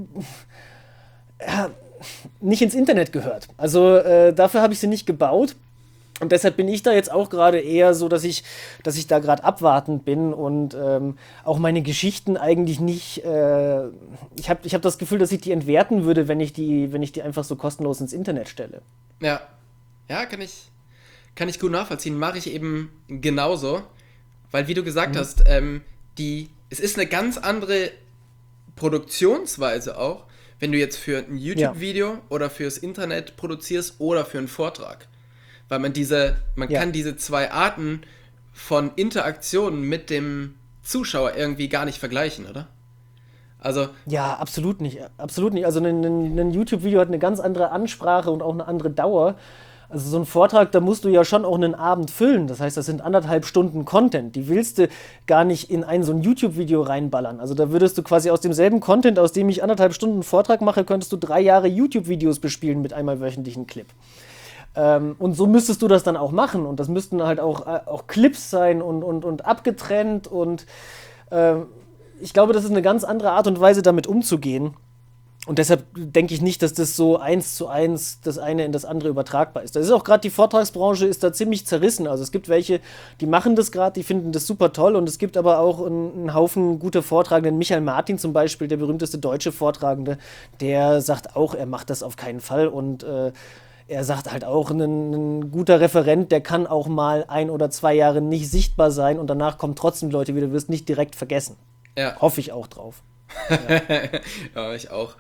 C: nicht ins Internet gehört. Also dafür habe ich sie nicht gebaut und deshalb bin ich da jetzt auch gerade eher so, dass ich da gerade abwartend bin und auch meine Geschichten eigentlich nicht, ich hab das Gefühl, dass ich die entwerten würde, wenn ich die einfach so kostenlos ins Internet stelle.
B: Ja, kann ich gut nachvollziehen, mache ich eben genauso, weil wie du gesagt hast, es ist eine ganz andere Produktionsweise auch, wenn du jetzt für ein YouTube-Video oder fürs Internet produzierst oder für einen Vortrag. Weil man kann diese 2 Arten von Interaktionen mit dem Zuschauer irgendwie gar nicht vergleichen, oder? Also
C: ja, absolut nicht. Absolut nicht. Also ein YouTube-Video hat eine ganz andere Ansprache und auch eine andere Dauer. Also so ein Vortrag, da musst du ja schon auch einen Abend füllen. Das heißt, das sind 1,5 Stunden Content. Die willst du gar nicht in so ein YouTube-Video reinballern. Also da würdest du quasi aus demselben Content, aus dem ich 1,5 Stunden Vortrag mache, könntest du 3 Jahre YouTube-Videos bespielen mit einmal wöchentlichen Clip. Und so müsstest du das dann auch machen. Und das müssten halt auch Clips sein und abgetrennt. Und ich glaube, das ist eine ganz andere Art und Weise, damit umzugehen. Und deshalb denke ich nicht, dass das so 1:1 das eine in das andere übertragbar ist. Das ist auch gerade die Vortragsbranche ist da ziemlich zerrissen. Also es gibt welche, die machen das gerade, die finden das super toll. Und es gibt aber auch einen Haufen guter Vortragenden. Michael Martin zum Beispiel, der berühmteste deutsche Vortragende, der sagt auch, er macht das auf keinen Fall. Und er sagt halt auch, ein guter Referent, der kann auch mal 1 oder 2 Jahre nicht sichtbar sein und danach kommen trotzdem Leute wieder, du wirst nicht direkt vergessen.
B: Ja.
C: Hoffe ich auch drauf.
B: Ja, ich auch.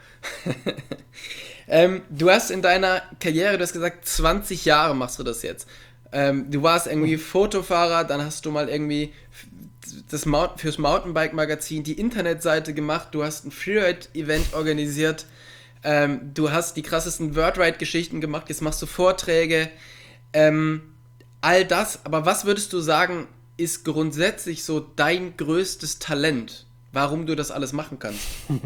B: Du hast in deiner Karriere, du hast gesagt, 20 Jahre machst du das jetzt. Du warst irgendwie Fotofahrer, dann hast du mal irgendwie fürs Mountainbike-Magazin die Internetseite gemacht, du hast ein Freeride-Event organisiert, du hast die krassesten Wordride-Geschichten gemacht, jetzt machst du Vorträge, all das, aber was würdest du sagen, ist grundsätzlich so dein größtes Talent? Warum du das alles machen kannst?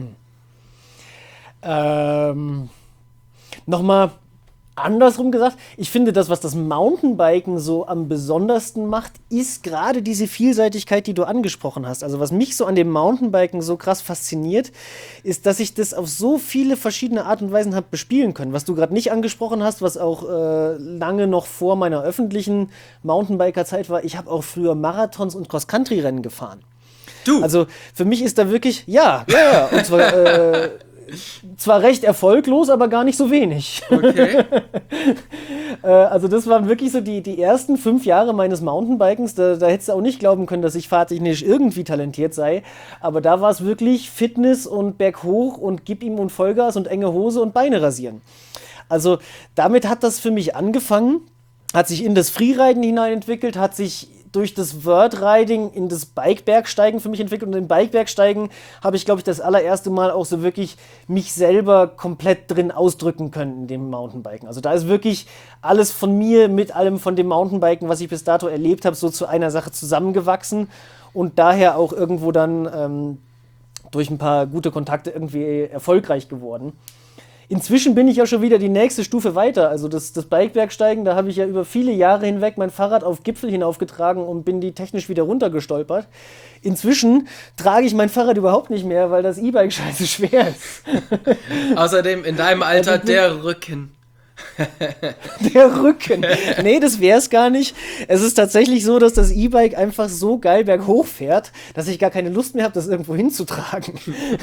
C: Nochmal andersrum gesagt, ich finde, das, was das Mountainbiken so am besondersten macht, ist gerade diese Vielseitigkeit, die du angesprochen hast. Also was mich so an dem Mountainbiken so krass fasziniert, ist, dass ich das auf so viele verschiedene Art und Weisen habe bespielen können. Was du gerade nicht angesprochen hast, was auch lange noch vor meiner öffentlichen Mountainbiker-Zeit war, ich habe auch früher Marathons und Cross-Country-Rennen gefahren.
B: Du?
C: Also für mich ist da wirklich, ja, und zwar recht erfolglos, aber gar nicht so wenig.
B: Okay.
C: Also das waren wirklich so die ersten 5 Jahre meines Mountainbikens, da hättest du auch nicht glauben können, dass ich fahrtechnisch irgendwie talentiert sei, aber da war es wirklich Fitness und berghoch und gib ihm und Vollgas und enge Hose und Beine rasieren. Also damit hat das für mich angefangen, hat sich in das Freeriden hineinentwickelt, hat sich durch das Wordriding in das Bikebergsteigen für mich entwickelt. Und im Bikebergsteigen habe ich, glaube ich, das allererste Mal auch so wirklich mich selber komplett drin ausdrücken können in dem Mountainbiken. Also da ist wirklich alles von mir mit allem von dem Mountainbiken, was ich bis dato erlebt habe, so zu einer Sache zusammengewachsen und daher auch irgendwo dann durch ein paar gute Kontakte irgendwie erfolgreich geworden. Inzwischen bin ich ja schon wieder die nächste Stufe weiter. Also das Bikebergsteigen, da habe ich ja über viele Jahre hinweg mein Fahrrad auf Gipfel hinaufgetragen und bin die technisch wieder runtergestolpert. Inzwischen trage ich mein Fahrrad überhaupt nicht mehr, weil das E-Bike scheiße schwer ist.
B: Außerdem in deinem Alter der Rücken.
C: Der Rücken. Nee, das wäre es gar nicht. Es ist tatsächlich so, dass das E-Bike einfach so geil berghoch fährt, dass ich gar keine Lust mehr habe, das irgendwo hinzutragen.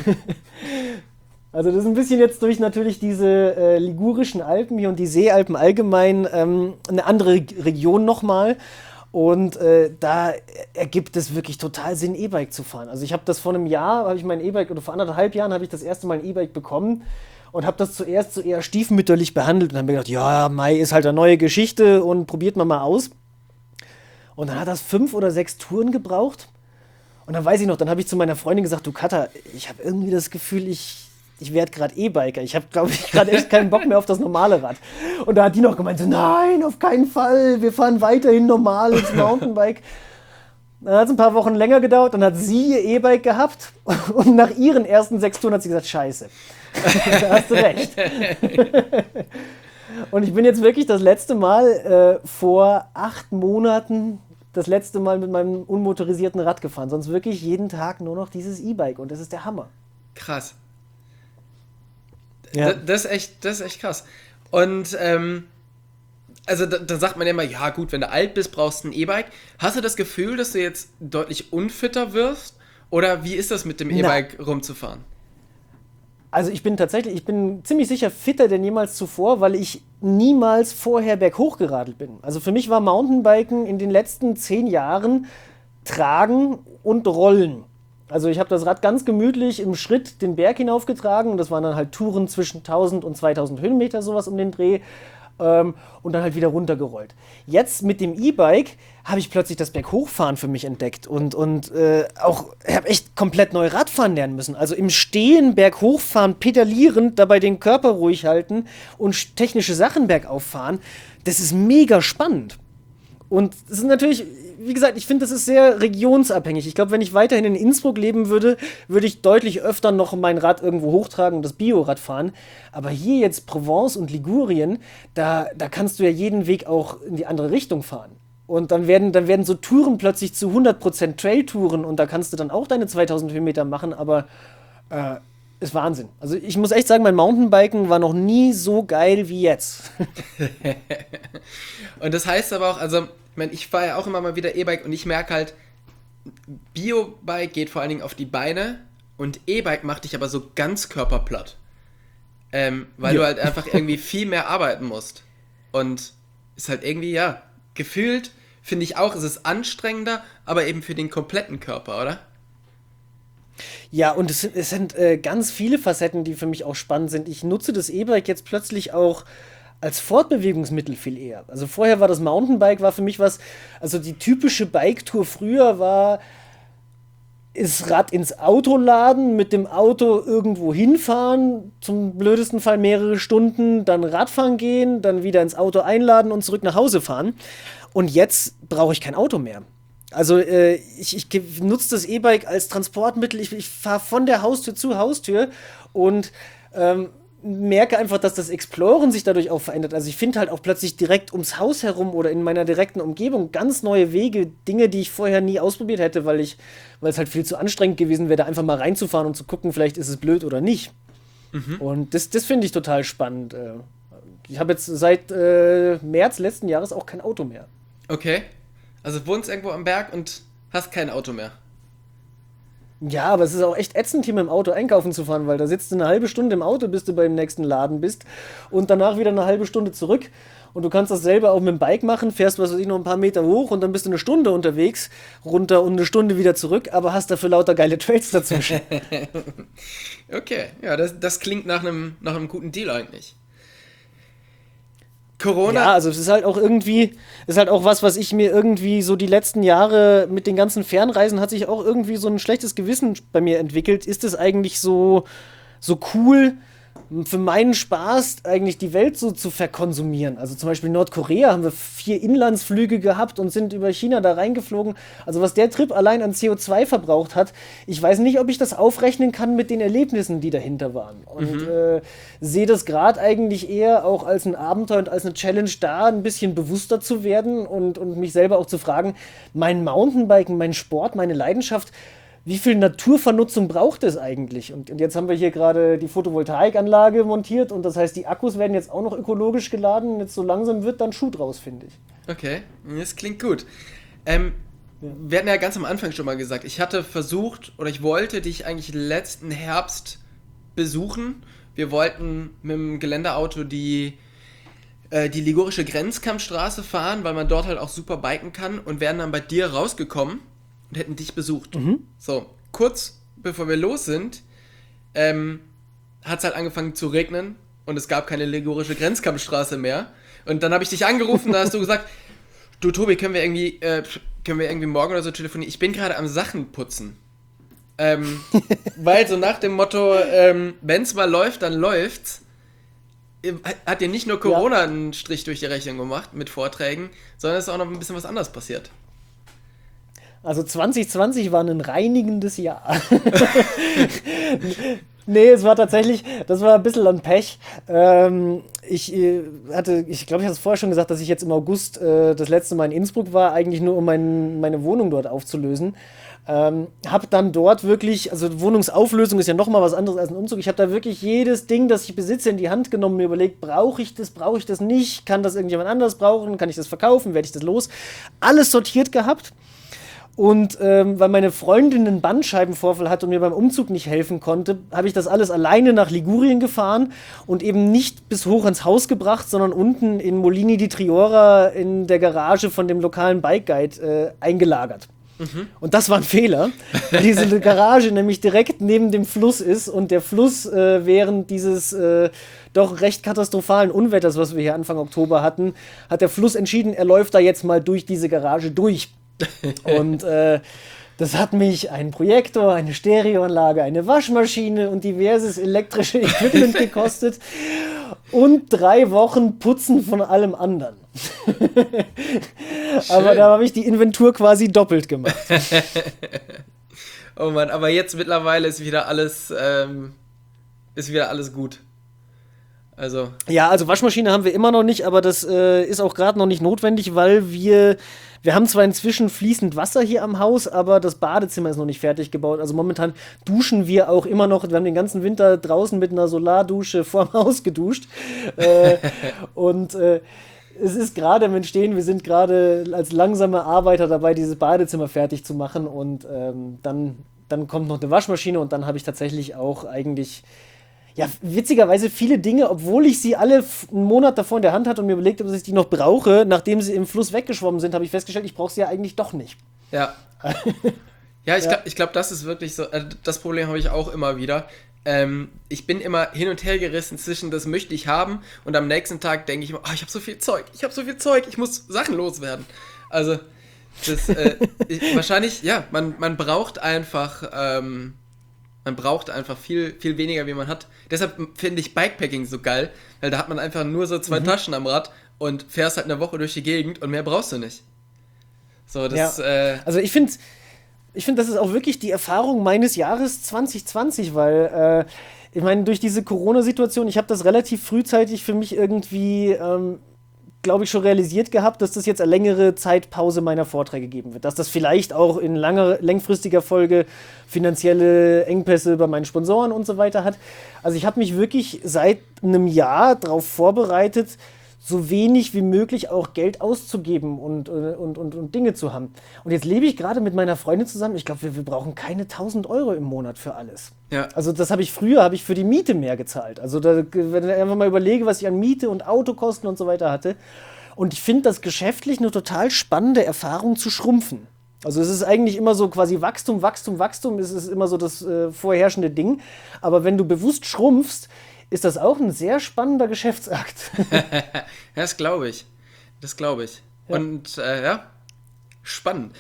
C: Also das ist ein bisschen jetzt durch natürlich diese ligurischen Alpen hier und die Seealpen allgemein eine andere Region nochmal. Und da ergibt es wirklich total Sinn, E-Bike zu fahren. Also ich habe das vor einem Jahr, habe ich mein E-Bike, oder vor 1,5 Jahren habe ich das erste Mal ein E-Bike bekommen und habe das zuerst so eher stiefmütterlich behandelt und habe mir gedacht, ja, Mai ist halt eine neue Geschichte und probiert man mal aus. Und dann hat das 5 oder 6 Touren gebraucht. Und dann weiß ich noch, dann habe ich zu meiner Freundin gesagt, du Katha, ich habe irgendwie das Gefühl, ich werde gerade E-Biker. Ich habe, glaube ich, gerade echt keinen Bock mehr auf das normale Rad. Und da hat die noch gemeint, so, nein, auf keinen Fall, wir fahren weiterhin normal ins Mountainbike. Dann hat es ein paar Wochen länger gedauert, dann hat sie ihr E-Bike gehabt und nach ihren ersten 6 Touren hat sie gesagt, scheiße, da hast du recht. Und ich bin jetzt wirklich das letzte Mal vor 8 Monaten das letzte Mal mit meinem unmotorisierten Rad gefahren. Sonst wirklich jeden Tag nur noch dieses E-Bike und das ist der Hammer.
B: Krass.
C: Ja.
B: Das ist echt krass. Und also da sagt man ja immer, ja gut, wenn du alt bist, brauchst du ein E-Bike. Hast du das Gefühl, dass du jetzt deutlich unfitter wirst? Oder wie ist das mit dem E-Bike rumzufahren?
C: Also ich bin ziemlich sicher fitter denn jemals zuvor, weil ich niemals vorher berghoch geradelt bin. Also für mich war Mountainbiken in den letzten 10 Jahren Tragen und Rollen. Also ich habe das Rad ganz gemütlich im Schritt den Berg hinaufgetragen. Das waren dann halt Touren zwischen 1000 und 2000 Höhenmeter, sowas um den Dreh. Und dann halt wieder runtergerollt. Jetzt mit dem E-Bike habe ich plötzlich das Berghochfahren für mich entdeckt und auch habe echt komplett neu Radfahren lernen müssen. Also im Stehen, Berghochfahren, pedalierend, dabei den Körper ruhig halten und technische Sachen bergauf fahren, das ist mega spannend. Und es ist natürlich, wie gesagt, ich finde, das ist sehr regionsabhängig. Ich glaube, wenn ich weiterhin in Innsbruck leben würde, würde ich deutlich öfter noch mein Rad irgendwo hochtragen und das Biorad fahren. Aber hier jetzt Provence und Ligurien, da kannst du ja jeden Weg auch in die andere Richtung fahren. Und dann werden so Touren plötzlich zu 100% Trail-Touren und da kannst du dann auch deine 2000 Höhenmeter machen, aber ist Wahnsinn. Also ich muss echt sagen, mein Mountainbiken war noch nie so geil wie jetzt.
B: Und das heißt aber auch, also, ich meine, ich fahre ja auch immer mal wieder E-Bike und ich merke halt, Biobike geht vor allen Dingen auf die Beine und E-Bike macht dich aber so ganz körperplatt. Weil du halt einfach irgendwie viel mehr arbeiten musst. Und ist halt irgendwie, ja, gefühlt, finde ich auch, ist es anstrengender, aber eben für den kompletten Körper, oder?
C: Ja, und es sind ganz viele Facetten, die für mich auch spannend sind. Ich nutze das E-Bike jetzt plötzlich auch als Fortbewegungsmittel viel eher. Also vorher war das Mountainbike, war für mich was, also die typische Bike-Tour früher war, ist Rad ins Auto laden, mit dem Auto irgendwo hinfahren, zum blödesten Fall mehrere Stunden, dann Radfahren gehen, dann wieder ins Auto einladen und zurück nach Hause fahren. Und jetzt brauche ich kein Auto mehr. Also ich nutze das E-Bike als Transportmittel. Ich fahre von der Haustür zu Haustür und merke einfach, dass das Exploren sich dadurch auch verändert. Also ich finde halt auch plötzlich direkt ums Haus herum oder in meiner direkten Umgebung ganz neue Wege, Dinge, die ich vorher nie ausprobiert hätte, weil es halt viel zu anstrengend gewesen wäre, da einfach mal reinzufahren und zu gucken, vielleicht ist es blöd oder nicht. Und das finde ich total spannend. Ich habe jetzt seit März letzten Jahres auch kein Auto mehr.
B: Okay. Also wohnst irgendwo am Berg und hast kein Auto mehr.
C: Ja, aber es ist auch echt ätzend, hier mit dem Auto einkaufen zu fahren, weil da sitzt du eine halbe Stunde im Auto, bis du beim nächsten Laden bist und danach wieder eine halbe Stunde zurück. Und du kannst das selber auch mit dem Bike machen, fährst, was weiß ich, noch ein paar Meter hoch und dann bist du eine Stunde unterwegs, runter und eine Stunde wieder zurück, aber hast dafür lauter geile Trails dazwischen.
B: Okay, ja, das klingt nach einem guten Deal eigentlich. Corona?
C: Ja, also es ist halt auch irgendwie, ist halt auch was ich mir irgendwie so die letzten Jahre mit den ganzen Fernreisen hat sich auch irgendwie so ein schlechtes Gewissen bei mir entwickelt. Ist es eigentlich so cool, für meinen Spaß eigentlich die Welt so zu verkonsumieren? Also zum Beispiel in Nordkorea haben wir 4 Inlandsflüge gehabt und sind über China da reingeflogen. Also was der Trip allein an CO2 verbraucht hat, ich weiß nicht, ob ich das aufrechnen kann mit den Erlebnissen, die dahinter waren. Und sehe das gerade eigentlich eher auch als ein Abenteuer und als eine Challenge da, ein bisschen bewusster zu werden und mich selber auch zu fragen, mein Mountainbiken, mein Sport, meine Leidenschaft, wie viel Naturvernutzung braucht es eigentlich? Und jetzt haben wir hier gerade die Photovoltaikanlage montiert und das heißt, die Akkus werden jetzt auch noch ökologisch geladen. Und jetzt so langsam wird dann Schuh draus, finde ich.
B: Okay, das klingt gut. Wir hatten ja ganz am Anfang schon mal gesagt, ich hatte versucht oder ich wollte dich eigentlich letzten Herbst besuchen. Wir wollten mit dem Geländeauto die ligurische Grenzkampfstraße fahren, weil man dort halt auch super biken kann und wären dann bei dir rausgekommen und hätten dich besucht. So, kurz bevor wir los sind, hat es halt angefangen zu regnen und es gab keine ligurische Grenzkampfstraße mehr. Und dann habe ich dich angerufen, da hast du gesagt, du Tobi, können wir irgendwie morgen oder so telefonieren? Ich bin gerade am Sachen putzen. Weil so nach dem Motto, wenn es mal läuft, dann läuft's. Hat dir nicht nur Corona einen Strich durch die Rechnung gemacht mit Vorträgen, sondern es ist auch noch ein bisschen was anderes passiert.
C: Also 2020 war ein reinigendes Jahr. Nee, es war tatsächlich, das war ein bisschen ein Pech. Ich glaube, ich hatte es vorher schon gesagt, dass ich jetzt im August das letzte Mal in Innsbruck war, eigentlich nur um meine Wohnung dort aufzulösen. Habe dann dort wirklich, also Wohnungsauflösung ist ja nochmal was anderes als ein Umzug. Ich habe da wirklich jedes Ding, das ich besitze, in die Hand genommen, mir überlegt, brauche ich das nicht? Kann das irgendjemand anderes brauchen? Kann ich das verkaufen? Werde ich das los? Alles sortiert gehabt. Und weil meine Freundin einen Bandscheibenvorfall hat und mir beim Umzug nicht helfen konnte, habe ich das alles alleine nach Ligurien gefahren und eben nicht bis hoch ans Haus gebracht, sondern unten in Molini di Triora in der Garage von dem lokalen Bike Guide eingelagert. Und das war ein Fehler, weil diese Garage nämlich direkt neben dem Fluss ist und der Fluss während dieses doch recht katastrophalen Unwetters, was wir hier Anfang Oktober hatten, hat der Fluss entschieden, er läuft da jetzt mal durch diese Garage durch. Und das hat mich ein Projektor, eine Stereoanlage, eine Waschmaschine und diverses elektrische Equipment gekostet und 3 Wochen Putzen von allem anderen. Aber da habe ich die Inventur quasi doppelt gemacht.
B: Oh Mann, aber jetzt mittlerweile ist wieder alles gut. Also.
C: Ja, also Waschmaschine haben wir immer noch nicht, aber das ist auch gerade noch nicht notwendig, weil wir haben zwar inzwischen fließend Wasser hier am Haus, aber das Badezimmer ist noch nicht fertig gebaut. Also momentan duschen wir auch immer noch. Wir haben den ganzen Winter draußen mit einer Solardusche vorm Haus geduscht. Und es ist gerade im Entstehen, wir sind gerade als langsame Arbeiter dabei, dieses Badezimmer fertig zu machen. Und dann kommt noch eine Waschmaschine und dann habe ich tatsächlich auch eigentlich, ja, witzigerweise viele Dinge, obwohl ich sie alle einen Monat davor in der Hand hatte und mir überlegt habe, dass ich die noch brauche, nachdem sie im Fluss weggeschwommen sind, habe ich festgestellt, ich brauche sie ja eigentlich doch nicht.
B: Ja. Ja, ich glaube, das ist wirklich so, das Problem habe ich auch immer wieder. Ich bin immer hin und her gerissen zwischen, das möchte ich haben und am nächsten Tag denke ich immer, ich habe so viel Zeug, ich muss Sachen loswerden. Also, wahrscheinlich, ja, man braucht einfach viel, viel weniger, wie man hat. Deshalb finde ich Bikepacking so geil, weil da hat man einfach nur so 2 Taschen am Rad und fährst halt eine Woche durch die Gegend und mehr brauchst du nicht. So, das,
C: ja. Also ich finde, das ist auch wirklich die Erfahrung meines Jahres 2020, weil ich meine, durch diese Corona-Situation, ich habe das relativ frühzeitig für mich irgendwie, glaube ich, schon realisiert gehabt, dass das jetzt eine längere Zeitpause meiner Vorträge geben wird. Dass das vielleicht auch in längfristiger Folge finanzielle Engpässe bei meinen Sponsoren und so weiter hat. Also ich habe mich wirklich seit einem Jahr darauf vorbereitet, so wenig wie möglich auch Geld auszugeben und Dinge zu haben. Und jetzt lebe ich gerade mit meiner Freundin zusammen. Ich glaube, wir brauchen keine 1.000 Euro im Monat für alles.
B: Ja.
C: Also das habe ich früher für die Miete mehr gezahlt. Also wenn ich einfach mal überlege, was ich an Miete und Autokosten und so weiter hatte. Und ich finde das geschäftlich eine total spannende Erfahrung zu schrumpfen. Also es ist eigentlich immer so quasi Wachstum, es ist immer so das vorherrschende Ding. Aber wenn du bewusst schrumpfst, ist das auch ein sehr spannender Geschäftsakt.
B: Ja, das glaube ich. Ja. Und ja, spannend.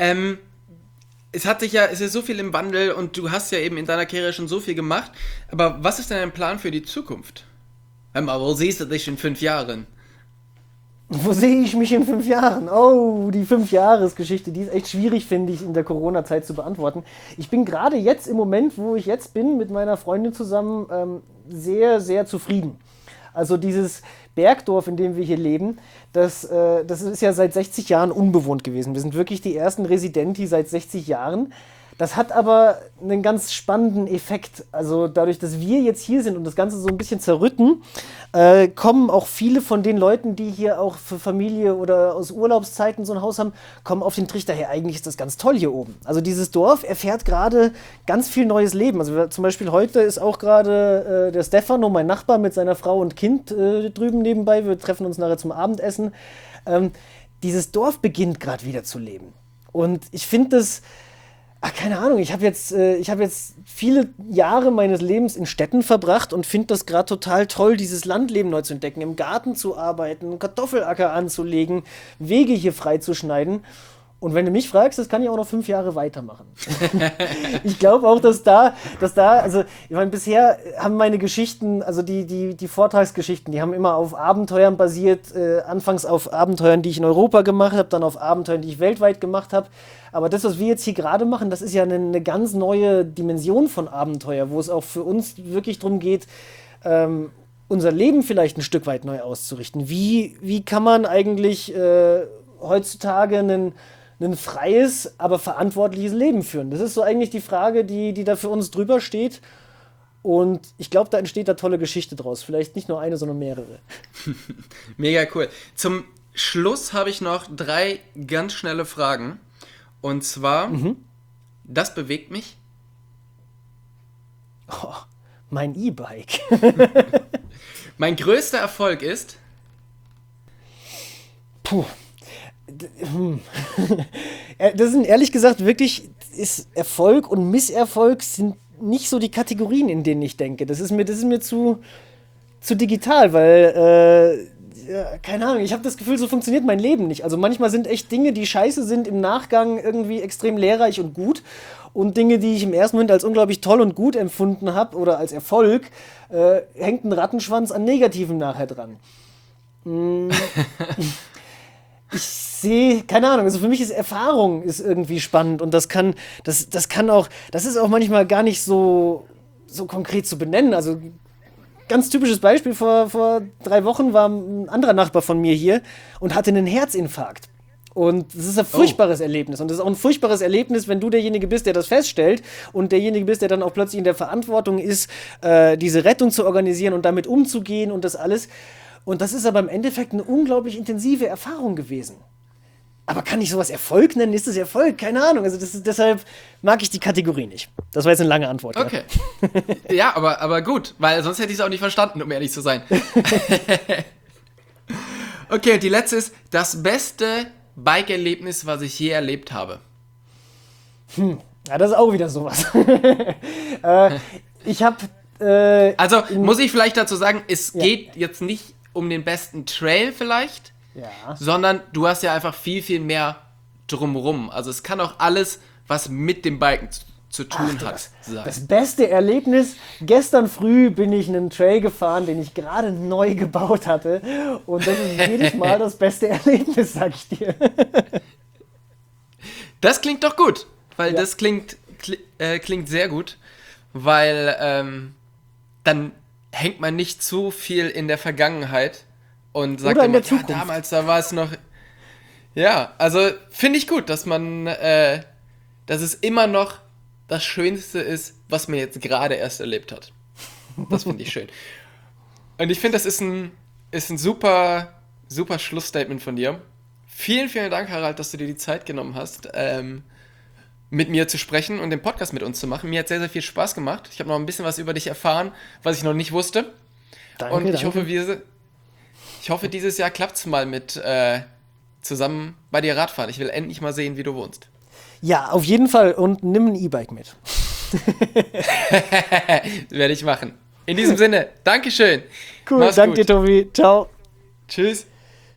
B: Es ist ja so viel im Wandel und du hast ja eben in deiner Karriere schon so viel gemacht. Aber was ist denn dein Plan für die Zukunft? Hör mal, wo siehst du dich in 5 Jahren?
C: Wo sehe ich mich in 5 Jahren? Oh, die 5-Jahres-Geschichte, die ist echt schwierig, finde ich, in der Corona-Zeit zu beantworten. Ich bin gerade jetzt im Moment, wo ich jetzt bin, mit meiner Freundin zusammen sehr, sehr zufrieden. Also dieses Bergdorf, in dem wir hier leben, das ist ja seit 60 Jahren unbewohnt gewesen. Wir sind wirklich die ersten Residenti seit 60 Jahren. Das hat aber einen ganz spannenden Effekt. Also dadurch, dass wir jetzt hier sind und das Ganze so ein bisschen zerrütten, kommen auch viele von den Leuten, die hier auch für Familie oder aus Urlaubszeiten so ein Haus haben, kommen auf den Trichter her. Eigentlich ist das ganz toll hier oben. Also dieses Dorf erfährt gerade ganz viel neues Leben. Also zum Beispiel heute ist auch gerade der Stefano, mein Nachbar, mit seiner Frau und Kind drüben nebenbei. Wir treffen uns nachher zum Abendessen. Dieses Dorf beginnt gerade wieder zu leben. Und ich finde das... keine Ahnung, ich habe jetzt viele Jahre meines Lebens in Städten verbracht und finde das gerade total toll, dieses Landleben neu zu entdecken, im Garten zu arbeiten, Kartoffelacker anzulegen, Wege hier freizuschneiden. Und wenn du mich fragst, das kann ich auch noch 5 Jahre weitermachen. Ich glaube auch, dass da, also ich meine, bisher haben meine Geschichten, also die Vortragsgeschichten, die haben immer auf Abenteuern basiert, anfangs auf Abenteuern, die ich in Europa gemacht habe, dann auf Abenteuern, die ich weltweit gemacht habe. Aber das, was wir jetzt hier gerade machen, das ist ja eine ganz neue Dimension von Abenteuer, wo es auch für uns wirklich darum geht, unser Leben vielleicht ein Stück weit neu auszurichten. Wie kann man eigentlich heutzutage ein freies, aber verantwortliches Leben führen? Das ist so eigentlich die Frage, die da für uns drüber steht. Und ich glaube, da entsteht da tolle Geschichte draus. Vielleicht nicht nur eine, sondern mehrere.
B: Mega cool. Zum Schluss habe ich noch 3 ganz schnelle Fragen. Und zwar, das bewegt mich?
C: Oh, mein E-Bike.
B: Mein größter Erfolg ist?
C: Puh. Das sind ehrlich gesagt wirklich, ist Erfolg und Misserfolg sind nicht so die Kategorien, in denen ich denke. Das ist mir zu digital, weil keine Ahnung, ich habe das Gefühl, so funktioniert mein Leben nicht. Also manchmal sind echt Dinge, die scheiße sind, im Nachgang irgendwie extrem lehrreich und gut. Und Dinge, die ich im ersten Moment als unglaublich toll und gut empfunden habe oder als Erfolg, hängt ein Rattenschwanz an Negativen nachher dran. Ich sehe, keine Ahnung, also für mich ist Erfahrung ist irgendwie spannend und das ist auch manchmal gar nicht so konkret zu benennen. Also ganz typisches Beispiel, vor 3 Wochen war ein anderer Nachbar von mir hier und hatte einen Herzinfarkt. Und das ist ein furchtbares Erlebnis. Und das ist auch ein furchtbares Erlebnis, wenn du derjenige bist, der das feststellt und derjenige bist, der dann auch plötzlich in der Verantwortung ist, diese Rettung zu organisieren und damit umzugehen und das alles. Und das ist aber im Endeffekt eine unglaublich intensive Erfahrung gewesen. Aber kann ich sowas Erfolg nennen? Ist das Erfolg? Keine Ahnung. Also deshalb mag ich die Kategorie nicht. Das war jetzt eine lange Antwort.
B: Okay. Ja, aber gut, weil sonst hätte ich es auch nicht verstanden, um ehrlich zu sein. Okay, und die letzte ist das beste Bike-Erlebnis, was ich je erlebt habe.
C: Ja, das ist auch wieder sowas. Ich habe...
B: also muss ich vielleicht dazu sagen, es geht jetzt nicht um den besten Trail vielleicht, sondern du hast ja einfach viel, viel mehr drumrum. Also es kann auch alles, was mit dem Biken zu tun hat, sein.
C: Das beste Erlebnis, gestern früh bin ich einen Trail gefahren, den ich gerade neu gebaut hatte und das ist jedes Mal das beste Erlebnis, sag ich dir.
B: Das klingt doch gut, weil das klingt sehr gut, weil dann hängt man nicht zu viel in der Vergangenheit und sagt immer, ja, damals, da war es noch... Ja, also finde ich gut, dass man, dass es immer noch das Schönste ist, was man jetzt gerade erst erlebt hat. Das finde ich schön. Und ich finde, das ist ein super, super Schlussstatement von dir. Vielen, vielen Dank, Harald, dass du dir die Zeit genommen hast, mit mir zu sprechen und den Podcast mit uns zu machen. Mir hat sehr, sehr viel Spaß gemacht. Ich habe noch ein bisschen was über dich erfahren, was ich noch nicht wusste.
C: Danke,
B: und ich hoffe, dieses Jahr klappt es mal mit zusammen bei dir Radfahren. Ich will endlich mal sehen, wie du wohnst.
C: Ja, auf jeden Fall. Und nimm ein E-Bike mit.
B: Werde ich machen. In diesem Sinne, Dankeschön.
C: Cool, danke dir, Tobi. Ciao.
B: Tschüss.